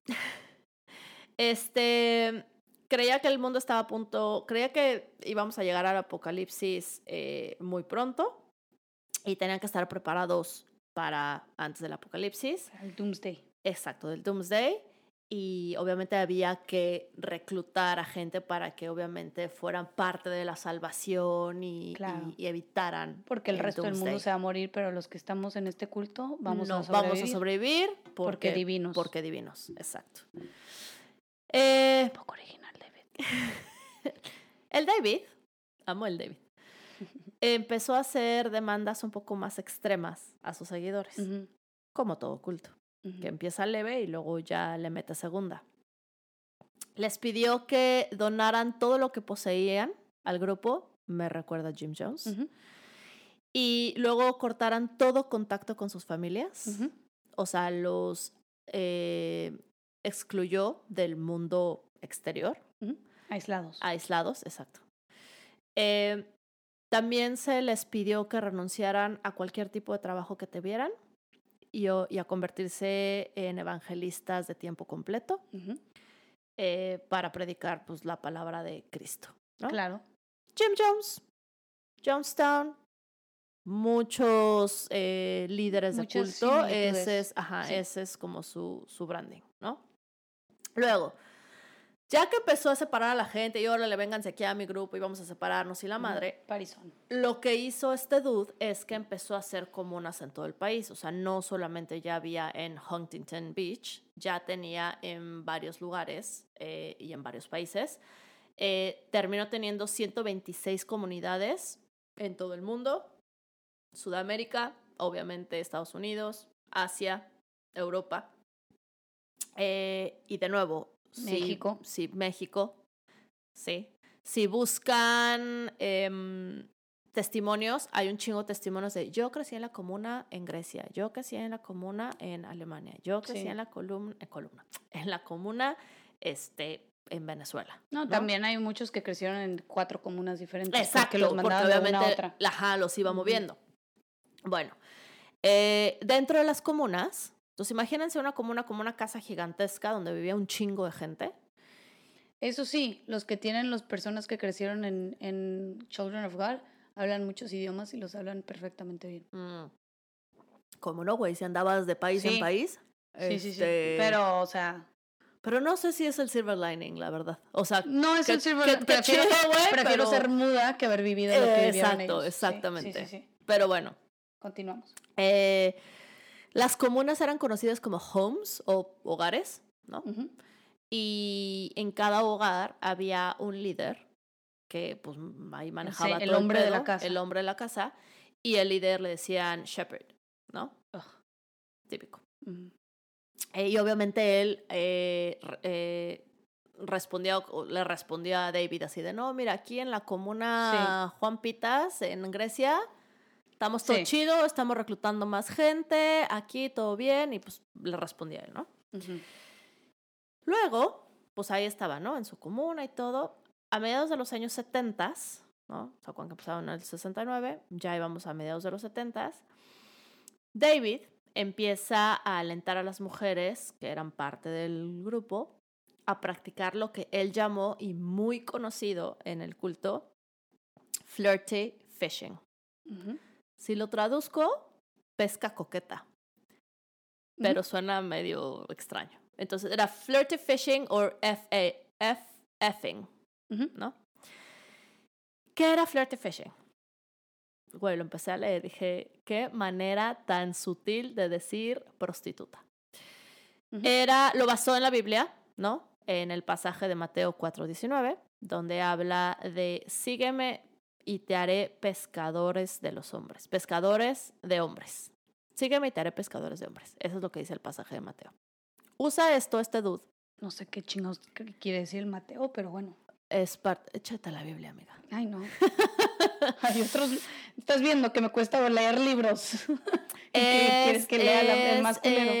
Este... Creía que el mundo estaba a punto... Creía que íbamos a llegar al apocalipsis eh, muy pronto y tenían que estar preparados para antes del apocalipsis. El Doomsday. Exacto, del Doomsday. Y obviamente había que reclutar a gente para que obviamente fueran parte de la salvación y, claro. y, y evitaran. Porque el, el resto Doomsday. del mundo se va a morir, pero los que estamos en este culto vamos no, a sobrevivir. Vamos a sobrevivir porque, porque divinos. Porque divinos, exacto. Eh, poco original, David. El David, amo el David, empezó a hacer demandas un poco más extremas a sus seguidores, uh-huh. como todo culto. Uh-huh. Que empieza leve y luego ya le mete segunda. Les pidió que donaran todo lo que poseían al grupo, me recuerda a Jim Jones, uh-huh. y luego cortaran todo contacto con sus familias. Uh-huh. O sea, los eh, excluyó del mundo exterior. Uh-huh. Aislados. Aislados, exacto. Eh, también se les pidió que renunciaran a cualquier tipo de trabajo que tuvieran. Y, y a convertirse en evangelistas de tiempo completo uh-huh. eh, para predicar pues, la palabra de Cristo, ¿no? Claro. Jim Jones, Jonestown, muchos eh, líderes Muchas de culto, ese es, ajá, sí. ese es como su, su branding, ¿no? Luego, Ya que empezó a separar a la gente y ahora le vénganse aquí a mi grupo y vamos a separarnos y la madre, Parizón. lo que hizo este dude es que empezó a hacer comunas en todo el país. O sea, no solamente ya había en Huntington Beach, ya tenía en varios lugares eh, y en varios países. Eh, terminó teniendo ciento veintiséis comunidades en todo el mundo. Sudamérica, obviamente Estados Unidos, Asia, Europa. Eh, y de nuevo, México. Sí, sí, México. Sí. Si buscan eh, testimonios, hay un chingo de testimonios de yo crecí en la comuna en Grecia, yo crecí en la comuna en Alemania, yo crecí Sí. en la columna, en columna, en la comuna este, en Venezuela. No, ¿no? también hay muchos que crecieron en cuatro comunas diferentes. Exacto, porque los mandaban porque de obviamente una a otra. Ajá, los iba Ujú. moviendo. Bueno, eh, dentro de las comunas, entonces imagínense una comuna como una casa gigantesca donde vivía un chingo de gente. Eso sí, los que tienen las personas que crecieron en, en Children of God hablan muchos idiomas y los hablan perfectamente bien. Mm. ¿Cómo no, güey? Si andabas de país Sí. en país. Sí, sí, sí. este, Pero, o sea, Pero no sé si es el silver lining, la verdad. O sea, no es qué- el silver qué- lining. qué Prefiero, chido, güey, prefiero pero- ser muda que haber vivido lo que Eh, vivieron exacto, ellos. Sí, exactamente. Sí, sí, sí. Pero bueno, Continuamos. eh, las comunas eran conocidas como homes o hogares, ¿no? Ujú. Y en cada hogar había un líder que pues ahí manejaba Sí, el todo hombre de la pedo, casa. el hombre de la casa, y el líder le decían shepherd, ¿no? Ugh. Típico. Ujú. Eh, y obviamente él eh, re- eh, respondió, o le respondió a David así de, no, mira, aquí en la comuna Juan Pitas, en Grecia, estamos todo Sí. chido, estamos reclutando más gente, aquí todo bien, y pues le respondía él, ¿no? Ujú. Luego, pues ahí estaba, ¿no? En su comuna y todo. A mediados de los años setenta, ¿no? O sea, cuando empezaron en el sesenta y nueve, ya íbamos a mediados de los setenta, David empieza a alentar a las mujeres que eran parte del grupo a practicar lo que él llamó, y muy conocido en el culto, flirty fishing. Ujú. Si lo traduzco, pesca coqueta, pero suena medio extraño. Entonces era flirty fishing o F-effing, Ujú. ¿no? ¿Qué era flirty fishing? Güey, lo empecé a leer, dije, qué manera tan sutil de decir prostituta. Ujú. Era, lo basó en la Biblia, ¿no? En el pasaje de Mateo cuatro diecinueve, donde habla de sígueme y te haré pescadores de los hombres, pescadores de hombres. Sígueme y te haré pescadores de hombres. Eso es lo que dice el pasaje de Mateo. Usa esto este dude. No sé qué chingados qu- quiere decir el Mateo, pero bueno. Es parte, échate la Biblia, amiga. Ay, no. Hay otros. Estás viendo que me cuesta leer libros. ¿Y que quieres que lea la- el más culero?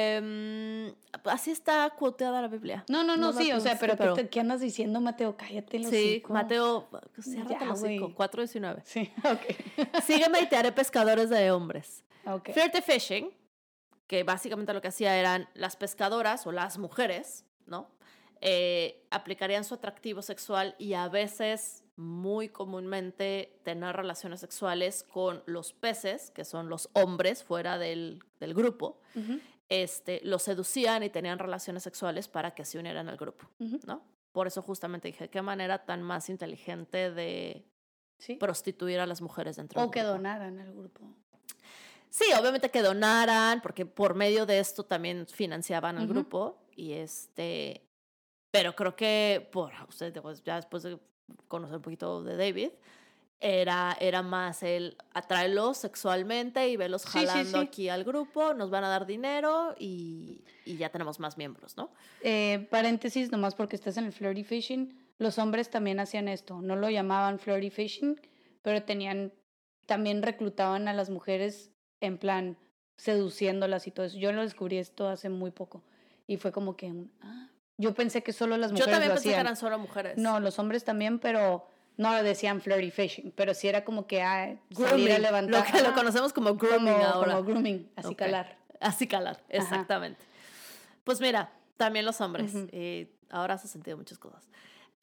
eh, así está cuoteada la Biblia. No, no, no, me sí, o sea, preguntes, pero, ¿qué, te- qué andas diciendo, Mateo? Cállate los Sí, Mateo, ciérrate Ya, el hocico, güey. cuatro diecinueve. Sí, ok. Sígueme y te haré pescadores de hombres. Ok. Flirty fishing, que básicamente lo que hacía eran las pescadoras o las mujeres, ¿no? Eh, aplicarían su atractivo sexual y a veces, muy comúnmente, tener relaciones sexuales con los peces, que son los hombres fuera del, del grupo. Ujú, Este, los seducían y tenían relaciones sexuales para que se unieran al grupo, ujú. ¿no? Por eso justamente dije, qué manera tan más inteligente de Sí. prostituir a las mujeres dentro O del que grupo. donaran al grupo. Sí, obviamente que donaran, porque por medio de esto también financiaban al Ujú. grupo. Y este. Pero creo que, por ustedes, pues, ya después de conocer un poquito de David, era, era más el atraerlos sexualmente y verlos Sí, sí, jalando sí. aquí al grupo, nos van a dar dinero y, y ya tenemos más miembros, ¿no? Eh, paréntesis, nomás porque estás en el flirty fishing, los hombres también hacían esto. No lo llamaban flirty fishing, pero tenían, también reclutaban a las mujeres en plan seduciéndolas y todo eso. Yo lo descubrí esto hace muy poco y fue como que, un, ah, yo pensé que solo las Yo mujeres también lo pensé que hacían. eran solo mujeres. No, los hombres también, pero no lo decían flirty fishing, pero sí era como que ah, salir Grooming, a levantar. lo que lo Ajá, conocemos como grooming como, ahora. como grooming, así Ok. calar. Así calar, exactamente. Pues mira, también los hombres. Ujú. Y ahora has sentido muchas cosas.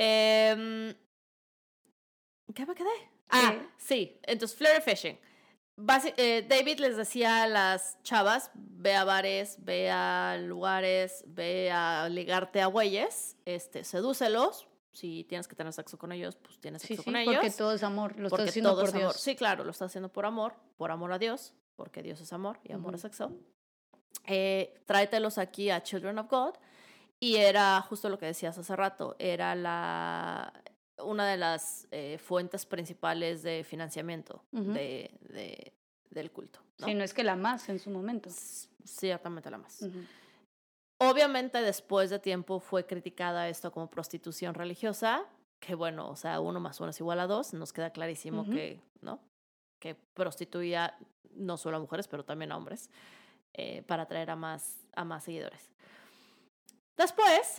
Eh, ¿Qué me quedé? Ah, sí. Entonces, flirty fishing. basi- eh, David les decía a las chavas, ve a bares, ve a lugares, ve a ligarte a güeyes, este, sedúcelos. Si tienes que tener sexo con ellos, pues tienes Sí, sexo con sí, porque ellos. todo es amor, lo estás Porque haciendo todo por es amor. Dios. Sí, claro, lo está haciendo por amor, por amor a Dios, porque Dios es amor y amor Ujú. es sexo. Eh, tráetelos aquí a Children of God. Y era justo lo que decías hace rato, era la una de las eh, fuentes principales de financiamiento Ujú. de, de- del culto, ¿no? Si no es que la más en su momento. S- Ciertamente la más. Ujú. Obviamente después de tiempo fue criticada esto como prostitución religiosa, que bueno, o sea, uno más uno es igual a dos, nos queda clarísimo Ujú. que, ¿no? Que prostituía no solo a mujeres, pero también a hombres, eh, para atraer a más, a más seguidores. Después,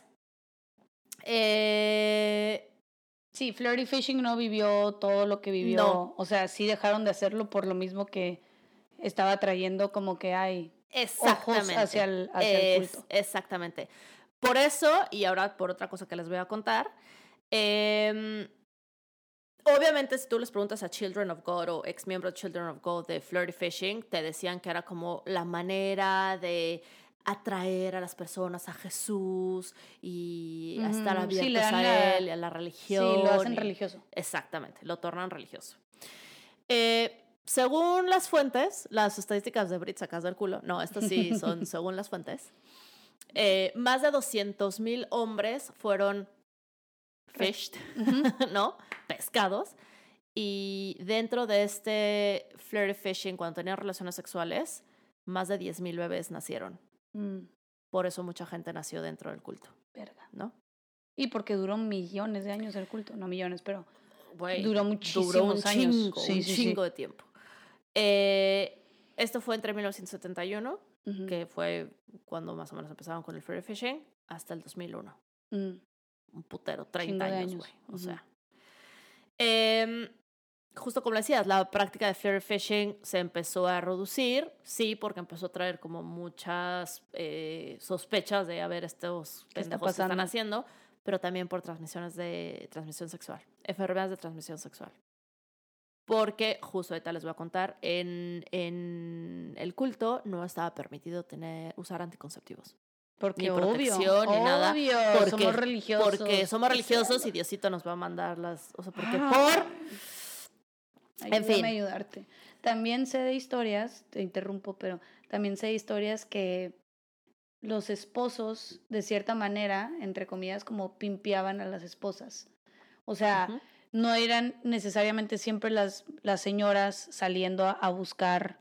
eh, Sí, Flirty Fishing no vivió todo lo que vivió. No. O sea, sí dejaron de hacerlo por lo mismo que estaba trayendo como que hay ojos exactamente. hacia el, hacia el Es- culto. exactamente. Por eso, y ahora por otra cosa que les voy a contar, em, obviamente si tú les preguntas a Children of God o ex miembros de Children of God de Flirty Fishing, te decían que era como la manera de atraer a las personas a Jesús y a estar Ujú, sí, abiertos le dan a la- él y a la Sí, religión. lo hacen y- religioso. Exactamente, lo tornan religioso. Eh, según las fuentes, las estadísticas de Brit sacas del culo, no, estas sí son según las fuentes, eh, más de doscientos mil hombres fueron fished, Ujú. ¿no? Pescados. Y dentro de este flirty fishing, cuando tenían relaciones sexuales, más de diez mil bebés nacieron. Mm, Por eso mucha gente nació dentro del culto, verga. ¿no? Y porque duró millones de años el culto. No millones, pero Güey, duró duró un muchísimos años. chingo, Sí, un sí, chingo sí. de tiempo. Eh, esto fue entre mil novecientos setenta y uno, Ujú. que fue cuando más o menos empezaron con el flirty fishing, hasta el dos mil uno. Mm, Un putero, treinta Chingo de años, años. güey. O Ujú. sea. Em, justo como decías, la práctica de flirty fishing se empezó a reducir, sí, porque empezó a traer como muchas eh, sospechas de, a ver, estos ¿Qué está pendejos que están pasando? haciendo, pero también por transmisiones de transmisión sexual, enfermedades de transmisión sexual. Porque, justo ahorita les voy a contar, en, en el culto no estaba permitido tener, usar anticonceptivos. Porque Ni obvio, protección, ni nada. obvio, Porque, somos religiosos. porque somos que religiosos sea- y Diosito nos va a mandar las... O sea, porque Ah. por... Ayúdame En fin. a ayudarte. También sé de historias, te interrumpo, pero también sé de historias que los esposos, de cierta manera, entre comillas, como pimpeaban a las esposas. O sea, Ujú. no eran necesariamente siempre las, las señoras saliendo a, a buscar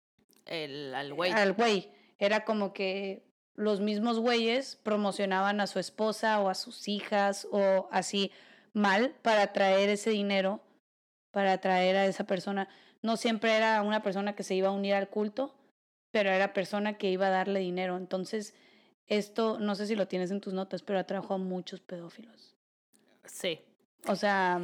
El, al güey. al güey. Era como que los mismos güeyes promocionaban a su esposa o a sus hijas o así mal para traer ese dinero, para atraer a esa persona. No siempre era una persona que se iba a unir al culto, pero era persona que iba a darle dinero. Entonces, esto, no sé si lo tienes en tus notas, pero atrajo a muchos pedófilos. Sí. O sea,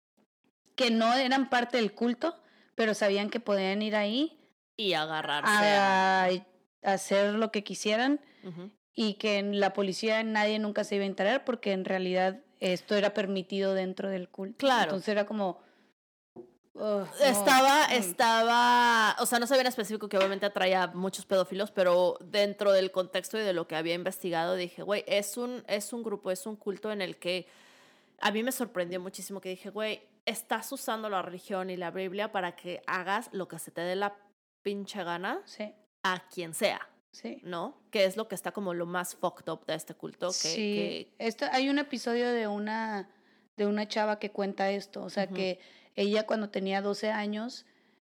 que no eran parte del culto, pero sabían que podían ir ahí Y agarrarse a... a hacer lo que quisieran Ujú. y que en la policía nadie nunca se iba a enterar porque en realidad esto era permitido dentro del culto. Claro. Entonces era como... ugh, no, Estaba, mm. estaba, o sea, no sabía en específico que obviamente atraía a muchos pedófilos, pero dentro del contexto y de lo que había investigado dije, güey, es un, es un grupo, es un culto en el que a mí me sorprendió muchísimo que dije, güey, estás usando la religión y la Biblia para que hagas lo que se te dé la pinche gana Sí, a quien sea, sí. ¿no? Que es lo que está como lo más fucked up de este culto. Que, Sí, que... esto, hay un episodio de una, de una chava que cuenta esto, o sea, Ujú. que ella cuando tenía doce años,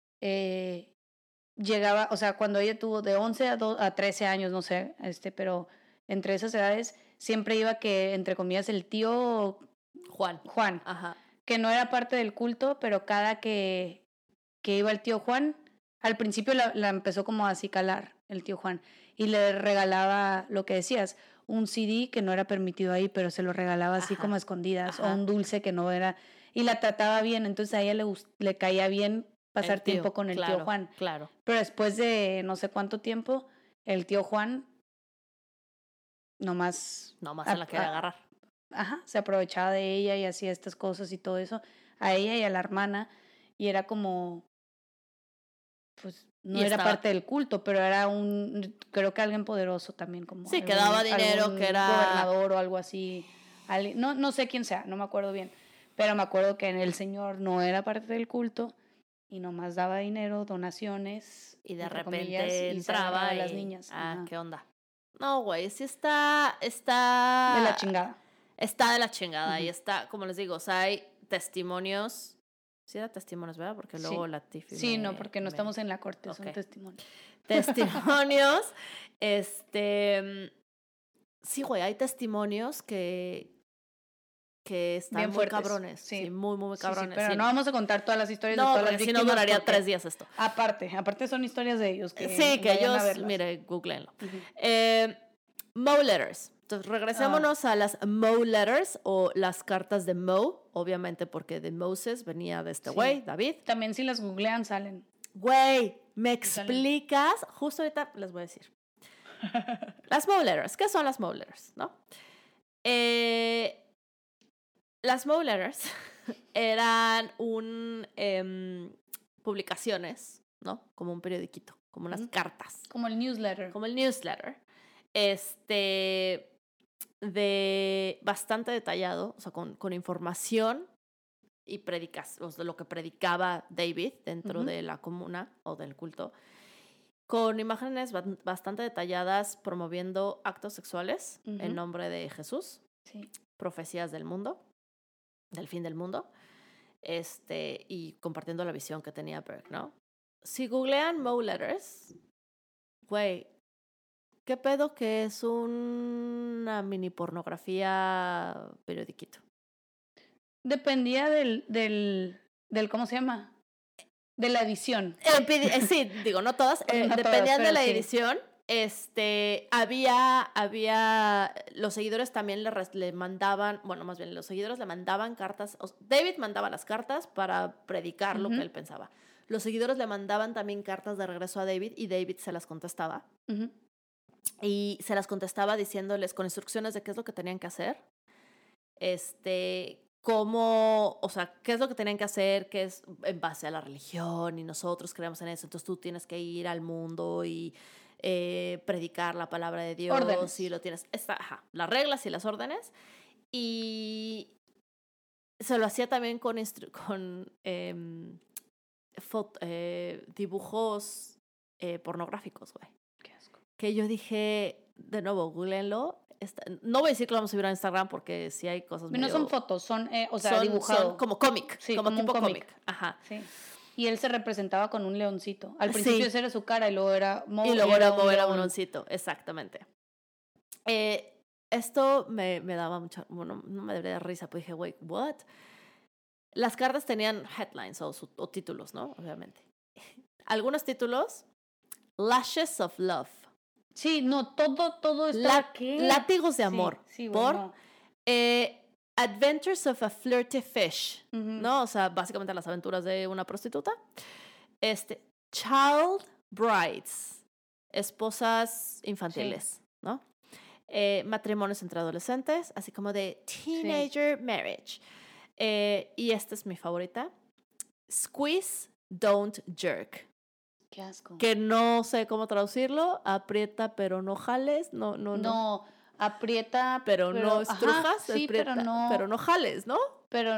eh, llegaba, o sea, cuando ella tuvo de once a, do, a trece años, no sé, este, pero entre esas edades, siempre iba que, entre comillas, el tío Juan. Juan, Ajá. que no era parte del culto, pero cada que, que iba el tío Juan, al principio la, la empezó como a acicalar el tío Juan y le regalaba lo que decías, un C D que no era permitido ahí, pero se lo regalaba así Ajá. como a escondidas, Ajá. o un dulce que no era, y la trataba bien, entonces a ella le, gust- le caía bien pasar El tío, tiempo con el claro, tío Juan. Claro. Pero después de no sé cuánto tiempo, el tío Juan nomás... Nomás a- se la quería a- agarrar. Ajá, se aprovechaba de ella y hacía estas cosas y todo eso, a ella y a la hermana, y era como, pues no Y era estaba- parte del culto, pero era un, creo que alguien poderoso también, como Sí, que algún- daba dinero, algún que era- gobernador o algo así. Alguien- no, no sé quién sea, no me acuerdo bien, pero me acuerdo que el señor no era parte del culto y nomás daba dinero, donaciones, Y de entre repente comillas, y se agarraba entraba a las y- niñas. Ah, Ajá. ¿qué onda? No, güey, sí está, está... De la chingada. Está de la chingada y Ujú. está, como les digo, o sea, hay testimonios. Sí era testimonios, ¿verdad? Porque Sí. luego la Tiffy Sí, me- no, porque no me- estamos en la corte, son Ok. testimonios. Testimonios. este... Sí, güey, hay testimonios que... que están Bien muy fuertes. cabrones. Sí, Sí. muy, muy, muy Sí, sí, cabrones. pero sí. no vamos a contar todas las historias de No, todas porque las si no víctimas. duraría porque- tres días esto. Aparte, aparte son historias de ellos que Sí, que vayan a ellos, verlas. mire, googleenlo. Ujú. Eh, Mo Letters. Entonces, regresémonos a las Mo Letters o las cartas de Mo, obviamente porque de Moses venía de este Sí. güey, David. También si las googlean salen. Güey, ¿me Y salen. explicas? Justo ahorita les voy a decir. Las Mo Letters. ¿Qué son las Mo Letters? ¿No? Eh, las Mo Letters eran un em, publicaciones, ¿no? Como un periodiquito, como unas Ujú. cartas. Como el newsletter. Como el newsletter, este, de bastante detallado, o sea, con, con información y predicas, o sea, lo que predicaba David dentro Ujú. de la comuna o del culto, con imágenes ba- bastante detalladas promoviendo actos sexuales Ujú. en nombre de Jesús, Sí. profecías del mundo, del fin del mundo, este, y compartiendo la visión que tenía Burke, ¿no? Si googlean Mo Letters, güey, ¿qué pedo que es una mini pornografía periodiquito? Dependía del, del, del, ¿cómo se llama? De la edición. Eh, pidi- eh, sí, digo, no todas, Pues eh, no todas, dependían de pero la sí. edición. Este, había, había, los seguidores también le, res- le mandaban, bueno, más bien, los seguidores le mandaban cartas, o- David mandaba las cartas para predicar lo Ujú. que él pensaba. Los seguidores le mandaban también cartas de regreso a David y David se las contestaba. Ujú. Y se las contestaba diciéndoles con instrucciones de qué es lo que tenían que hacer. Este, cómo, o sea, qué es lo que tenían que hacer, qué es en base a la religión y nosotros creemos en eso. Entonces tú tienes que ir al mundo y eh, predicar la palabra de Dios. Órdenes. Y lo tienes, está, ajá, las reglas y las órdenes. Y se lo hacía también con, instru- con em, fot- eh, dibujos eh, pornográficos, güey. Qué asco. Que yo dije, de nuevo, googleenlo. Está- no voy a decir que lo vamos a subir a Instagram porque sí hay cosas No medio... son fotos, son, eh, o sea, son- dibujado. son como cómic, Sí, como, como un tipo cómic. cómic. Ajá. Sí. Y él se representaba con un leoncito. Al Sí. principio ese era su cara y luego era Mo, Y luego era un mover a león. un leoncito, exactamente. Eh, esto me, me daba mucha... Bueno, no me debería dar risa, pues dije, wait, what? Las cartas tenían headlines o, su- o títulos, ¿no? Obviamente. Algunos títulos, Lashes of Love. Sí, no, todo, todo está... La- ¿Qué? látigos de Sí, amor. sí, por bueno. eh, Adventures of a Flirty Fish, Ujú. ¿no? O sea, básicamente las aventuras de una prostituta. Este, Child Brides, esposas infantiles, ¿no? Eh, matrimonios entre adolescentes, así como de Teenager Marriage. Eh, y esta es mi favorita. Squeeze, Don't Jerk. Qué asco. Que no sé cómo traducirlo. Aprieta, pero no jales. No, no, no. No, aprieta, Pero, no ajá, estrujas. sí, aprieta, pero no, pero no jales, ¿no? pero,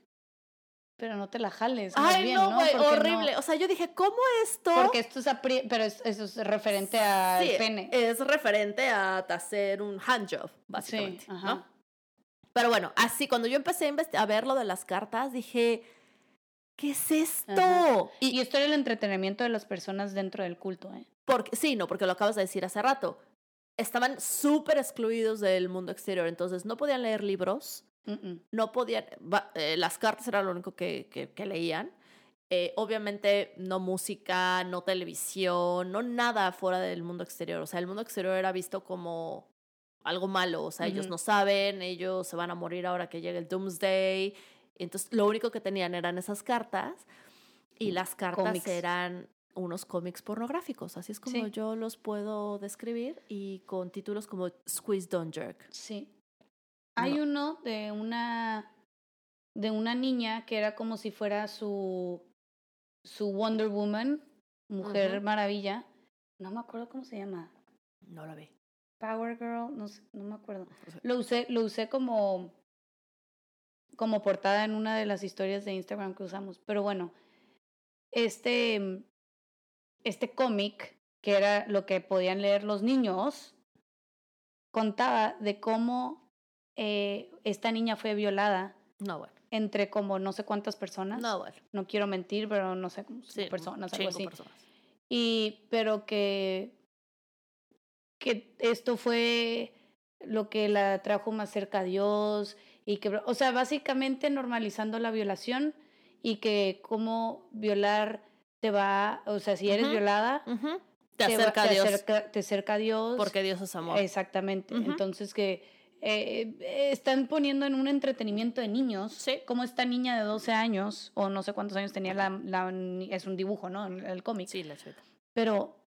pero no te la jales, más Ay, bien, no, ¿no? güey, Porque horrible. no- O sea, yo dije, ¿cómo esto? porque esto es apri- pero es- eso es referente al Sí, pene. es referente a hacer un handjob, básicamente, Sí, ajá. ¿no? Pero bueno, así cuando yo empecé a, investi- a ver lo de las cartas, dije, ¿qué es esto? Ajá. Y, Y esto era el entretenimiento de las personas dentro del culto, ¿eh? porque, sí, no, porque lo acabas de decir hace rato. Estaban súper excluidos del mundo exterior, entonces no podían leer libros, Mm, mm. no podían, va- eh, las cartas era lo único que, que, que leían. Eh, obviamente no música, no televisión, no nada fuera del mundo exterior. O sea, el mundo exterior era visto como algo malo. O sea, ellos Ujú. no saben, ellos se van a morir ahora que llegue el Doomsday. Entonces, lo único que tenían eran esas cartas y las cartas Cómics. eran unos cómics pornográficos. Así es como Sí. yo los puedo describir y con títulos como Squeeze Don't Jerk. Sí. Hay No. uno de una de una niña que era como si fuera su su Wonder Woman Mujer Ujú. Maravilla. No me acuerdo cómo se llama. No la vi. Power Girl, no sé, no me acuerdo. O sea, Lo usé, lo usé como, como portada en una de las historias de Instagram que usamos. Pero bueno, este, mm, este cómic, que era lo que podían leer los niños, contaba de cómo eh, esta niña fue violada no, bueno. entre como no sé cuántas personas. No, bueno. No quiero mentir, pero no sé, como cinco Sí, personas, algo cinco así. personas. Y, pero que, que esto fue lo que la trajo más cerca a Dios y que, o sea, básicamente normalizando la violación y que cómo violar te va, o sea, si eres Ujú, violada, ujú. Te te, va- acerca a te Dios, acerca, te acerca a Dios. porque Dios es amor. Exactamente. Ujú. Entonces que eh, eh, están poniendo en un entretenimiento de niños, Sí. como esta niña de doce años, o no sé cuántos años tenía la, la ni- es un dibujo, ¿no? El, el cómic. Sí, la chavita. Pero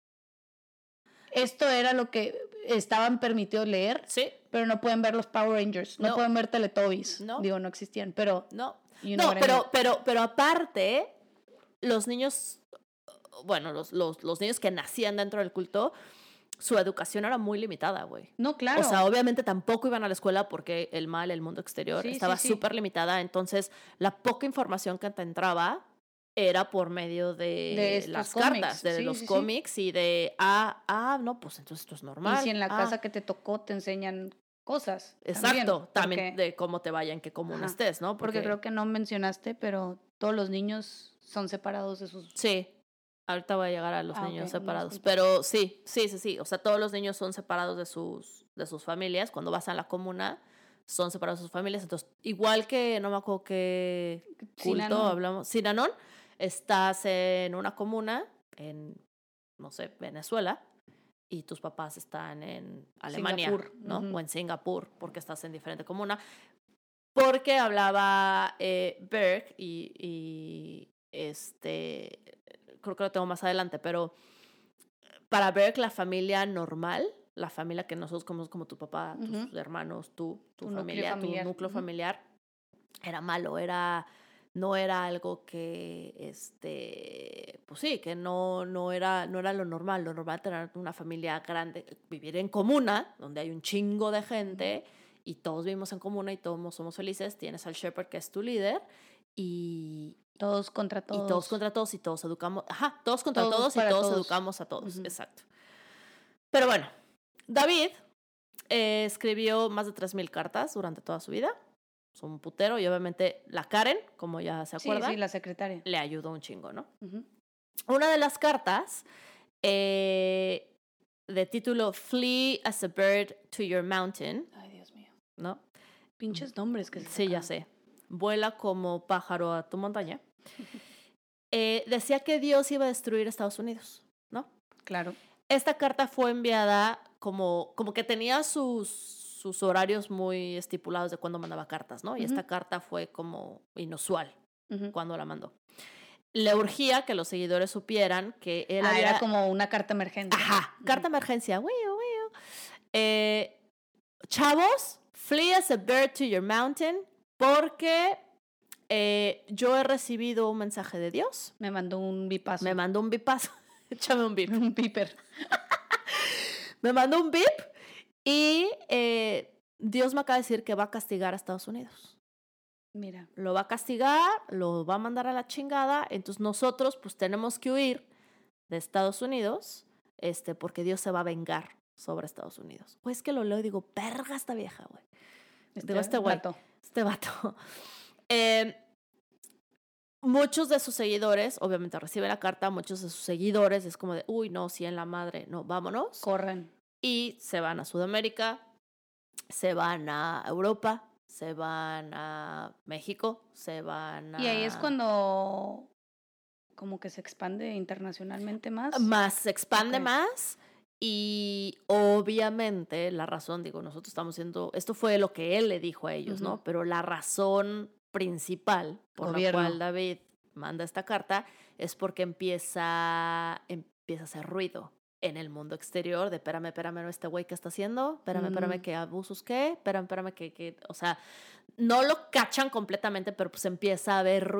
esto era lo que estaban permitidos leer, Sí, pero no pueden ver los Power Rangers, no, No. pueden ver Teletubbies. No. Digo, no existían, pero no. you know No, what I pero, mean. pero, pero aparte, los niños, bueno, los, los, los niños que nacían dentro del culto, su educación era muy limitada, güey. No, claro. O sea, obviamente tampoco iban a la escuela porque el mal, el mundo exterior, Sí, estaba sí, sí. súper limitada. Entonces, la poca información que te entraba era por medio de, De estos las cómics. cartas, de Sí, los sí, sí. cómics y de, ah, ah, no, pues entonces esto es normal. Y si en la ah. casa que te tocó te enseñan cosas. Exacto, también, porque- de cómo te vaya, en qué comuna Ajá, estés, ¿no? Porque creo que no mencionaste, pero todos los niños son separados de sus... Sí, ahorita voy a llegar a los Ah, niños ok, una separados, disculpa. pero sí, sí, sí, sí, o sea, todos los niños son separados de sus, de sus familias, cuando vas a la comuna son separados de sus familias, entonces, igual que, no me acuerdo qué culto Sinanón. hablamos, Sinanón, estás en una comuna en, no sé, Venezuela, y tus papás están en Alemania, Singapur, ¿no? ujú. O en Singapur, porque estás en diferente comuna. Porque hablaba eh, Berg y, y, este, creo que lo tengo más adelante, pero para Berg la familia normal, la familia que nosotros conocemos como tu papá, tus Ujú. hermanos, tú, tu, Tu núcleo familia, familiar, tu núcleo ujú. familiar, era malo, era, no era algo que, este, pues sí, que no, no, era, no era lo normal. Lo normal era tener una familia grande, vivir en comuna, donde hay un chingo de gente, y todos vivimos en comuna y todos somos felices. Tienes al shepherd, que es tu líder, y, Todos contra y todos. todos contra todos, y todos educamos, ajá, todos contra Todos todos, y para todos todos. educamos a todos, Ujú. exacto. Pero bueno, David eh, escribió más de tres mil cartas durante toda su vida. Es un putero, y obviamente la Karen, como ya se Sí, acuerdan, sí, la secretaria. le ayudó un chingo, ¿no? Ujú. Una de las cartas, eh, de título Flee as a Bird to Your Mountain, Ay, Dios mío. ¿no? Pinches nombres que se Sí, ya sacaron. sé. Vuela como pájaro a tu montaña. Eh, decía que Dios iba a destruir Estados Unidos, ¿no? Claro. Esta carta fue enviada como, como que tenía sus, sus horarios muy estipulados de cuando mandaba cartas, ¿no? Y Ujú. esta carta fue como inusual Ujú. cuando la mandó. Le urgía que los seguidores supieran que él Ah, había... era como una carta emergente. Ajá, carta emergencia. Wiu, wiu. Eh, chavos, flee as a bird to your mountain, porque eh, yo he recibido un mensaje de Dios. Me mandó un bipazo. Me mandó un bipazo. Échame un bip. un piper. Me mandó un bip y eh, Dios me acaba de decir que va a castigar a Estados Unidos. Mira. Lo va a castigar, lo va a mandar a la chingada. Entonces nosotros pues tenemos que huir de Estados Unidos, este, porque Dios se va a vengar sobre Estados Unidos. Pues es que lo leo y digo, verga esta vieja, güey. Este, Digo, este güey. vato. Este vato. Eh, muchos de sus seguidores, obviamente reciben la carta, muchos de sus seguidores es como de, uy, no, sí, en la madre, no, vámonos. Corren. Y se van a Sudamérica, se van a Europa, se van a México, se van a... Y ahí es cuando como que se expande internacionalmente más. Más, se expande Ok. más. Y obviamente la razón, digo, nosotros estamos haciendo, esto fue lo que él le dijo a ellos, Ujú. ¿no? Pero la razón principal por Gobierno. la cual David manda esta carta es porque empieza, empieza a hacer ruido en el mundo exterior de espérame, espérame, ¿no? Este güey que está haciendo, espérame, espérame, Mm. ¿qué abusos qué? Espérame, espérame, que, que, o sea, no lo cachan completamente, pero pues empieza a haber ruido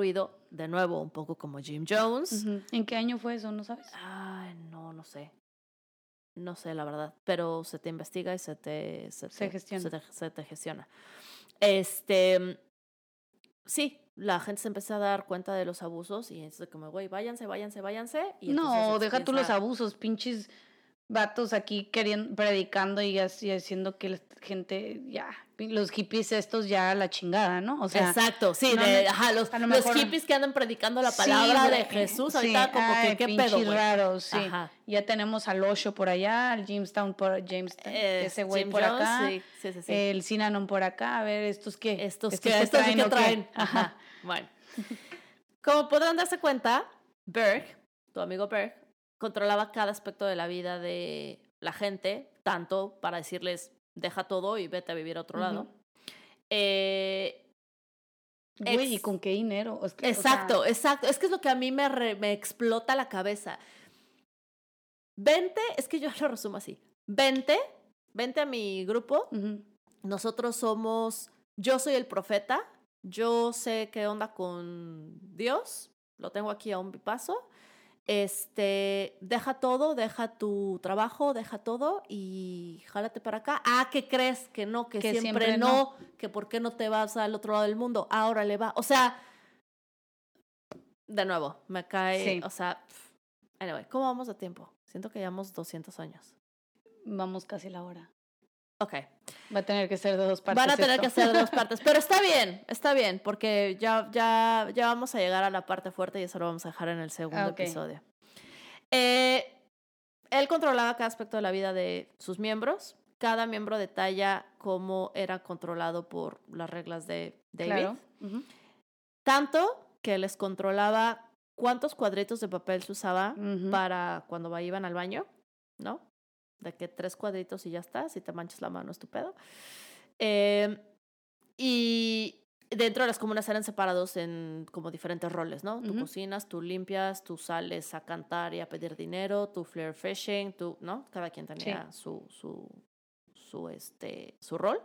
de nuevo, un poco como Jim Jones. Uh-huh. ¿En qué año fue eso? ¿No sabes? Ay, no, no sé. No sé, la verdad. Pero se te investiga y se te... Se, se te, gestiona. Se te, se te gestiona. Este... Sí, la gente se empezó a dar cuenta de los abusos y es como, güey, váyanse, váyanse, váyanse. Y no, deja tú los abusos, pinches vatos aquí queriendo, predicando y así haciendo que la gente, ya, los hippies estos ya a la chingada, ¿no? O sea, exacto, sí, no, de, ajá, los, lo los mejor, hippies que andan predicando la palabra sí, de Jesús, ahorita sí, como ay, que qué pedo, güey. raros, sí. Ajá. Ya tenemos al Osho por allá, al Jamestown por Jamestown, Eh, ese güey Jim por Jones, acá, sí, sí, sí, sí. el Synanon por acá, a ver, ¿estos qué? ¿Estos, ¿Estos qué? qué ¿Estos traen qué o traen? qué? Ajá, bueno. Como podrán darse cuenta, Berg, tu amigo Berg, controlaba cada aspecto de la vida de la gente, tanto para decirles, deja todo y vete a vivir a otro uh-huh. lado. Eh, Güey, ex- ¿y con qué dinero? Es que, exacto, o sea... exacto. Es que es lo que a mí me, re, me explota la cabeza. Vente, es que yo lo resumo así. Vente, vente a mi grupo. Uh-huh. Nosotros somos, yo soy el profeta. Yo sé qué onda con Dios, lo tengo aquí a un paso. Este, deja todo, deja tu trabajo, deja todo y jálate para acá. Ah, ¿qué crees? Que no, que, que siempre, siempre no, no, que por qué no te vas al otro lado del mundo. Ahora le va. O sea, de nuevo, me cae, sí. O sea, pff. Anyway, ¿cómo vamos de tiempo? Siento que llevamos doscientos años. Vamos casi la hora. Ok. Va a tener que ser de dos partes. Van a tener esto. que ser de dos partes. Pero está bien, está bien, porque ya, ya, ya vamos a llegar a la parte fuerte y eso lo vamos a dejar en el segundo okay. episodio. Eh, él controlaba cada aspecto de la vida de sus miembros. Cada miembro detalla cómo era controlado por las reglas de David. Claro. Uh-huh. Tanto que les controlaba cuántos cuadritos de papel se usaba uh-huh. para cuando iban al baño, ¿no? De que tres cuadritos y ya está, si te manchas la mano es tu pedo. Eh, y dentro de las comunas eran separados en como diferentes roles, ¿no? Uh-huh. Tú cocinas, tú limpias, tú sales a cantar y a pedir dinero, tú flare fishing, tú, ¿no? Cada quien tenía sí. su, su, su, este, su rol.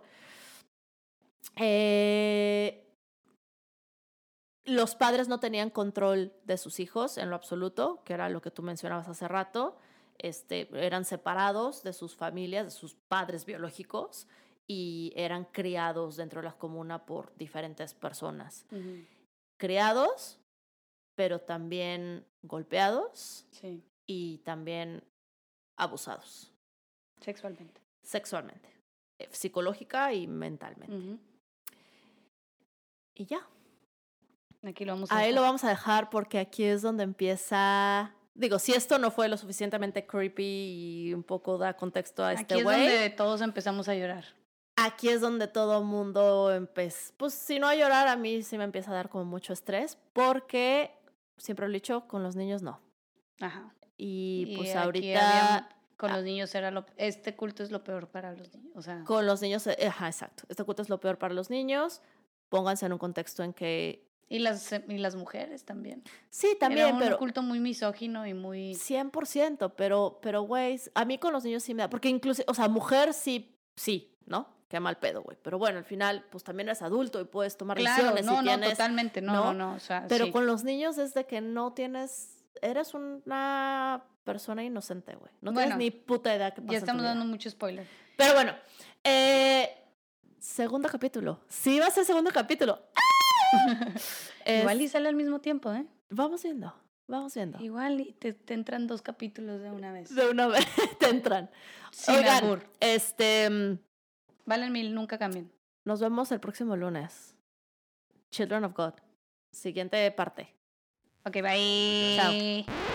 Eh, los padres no tenían control de sus hijos en lo absoluto, que era lo que tú mencionabas hace rato. Este, eran separados de sus familias, de sus padres biológicos y eran criados dentro de la comuna por diferentes personas. Uh-huh. Criados, pero también golpeados sí. y también abusados. Sexualmente. Sexualmente. Eh, psicológica y mentalmente. Uh-huh. Y ya. Aquí lo vamos a Ahí dejar. lo vamos a dejar porque aquí es donde empieza... Digo, si esto no fue lo suficientemente creepy y un poco da contexto a este güey... Aquí es donde todos empezamos a llorar. Aquí es donde todo mundo empezó... Pues si no a llorar, a mí sí me empieza a dar como mucho estrés porque, siempre lo he dicho, con los niños no. Ajá. Y, y pues aquí ahorita... Había, con los niños era lo... Este culto es lo peor para los niños, o sea... Con los niños, ajá, exacto. Este culto es lo peor para los niños. Pónganse en un contexto en que... Y las, y las mujeres también. Sí, también, Era un pero... un culto muy misógino y muy... cien por ciento, pero, pero, güey, a mí con los niños sí me da... Porque incluso, o sea, mujer sí, sí, ¿no? Qué mal pedo, güey. Pero bueno, al final, pues también eres adulto y puedes tomar claro, decisiones. no, y tienes, no, totalmente, no, no, no, o sea, pero sí. con los niños es de que no tienes... Eres una persona inocente, güey. No bueno, tienes ni puta idea qué pasa. Ya estamos en tu vida. dando mucho spoiler. Pero bueno, eh, segundo capítulo. Sí va a ser segundo capítulo. Es, igual y sale al mismo tiempo, ¿eh? Vamos viendo, vamos viendo. Igual y te, te entran dos capítulos de una vez. De una vez te entran. Sin Oigan, albur. este... Valen mil, nunca cambien. Nos vemos el próximo lunes. Children of God. Siguiente parte. Ok, bye. Chao.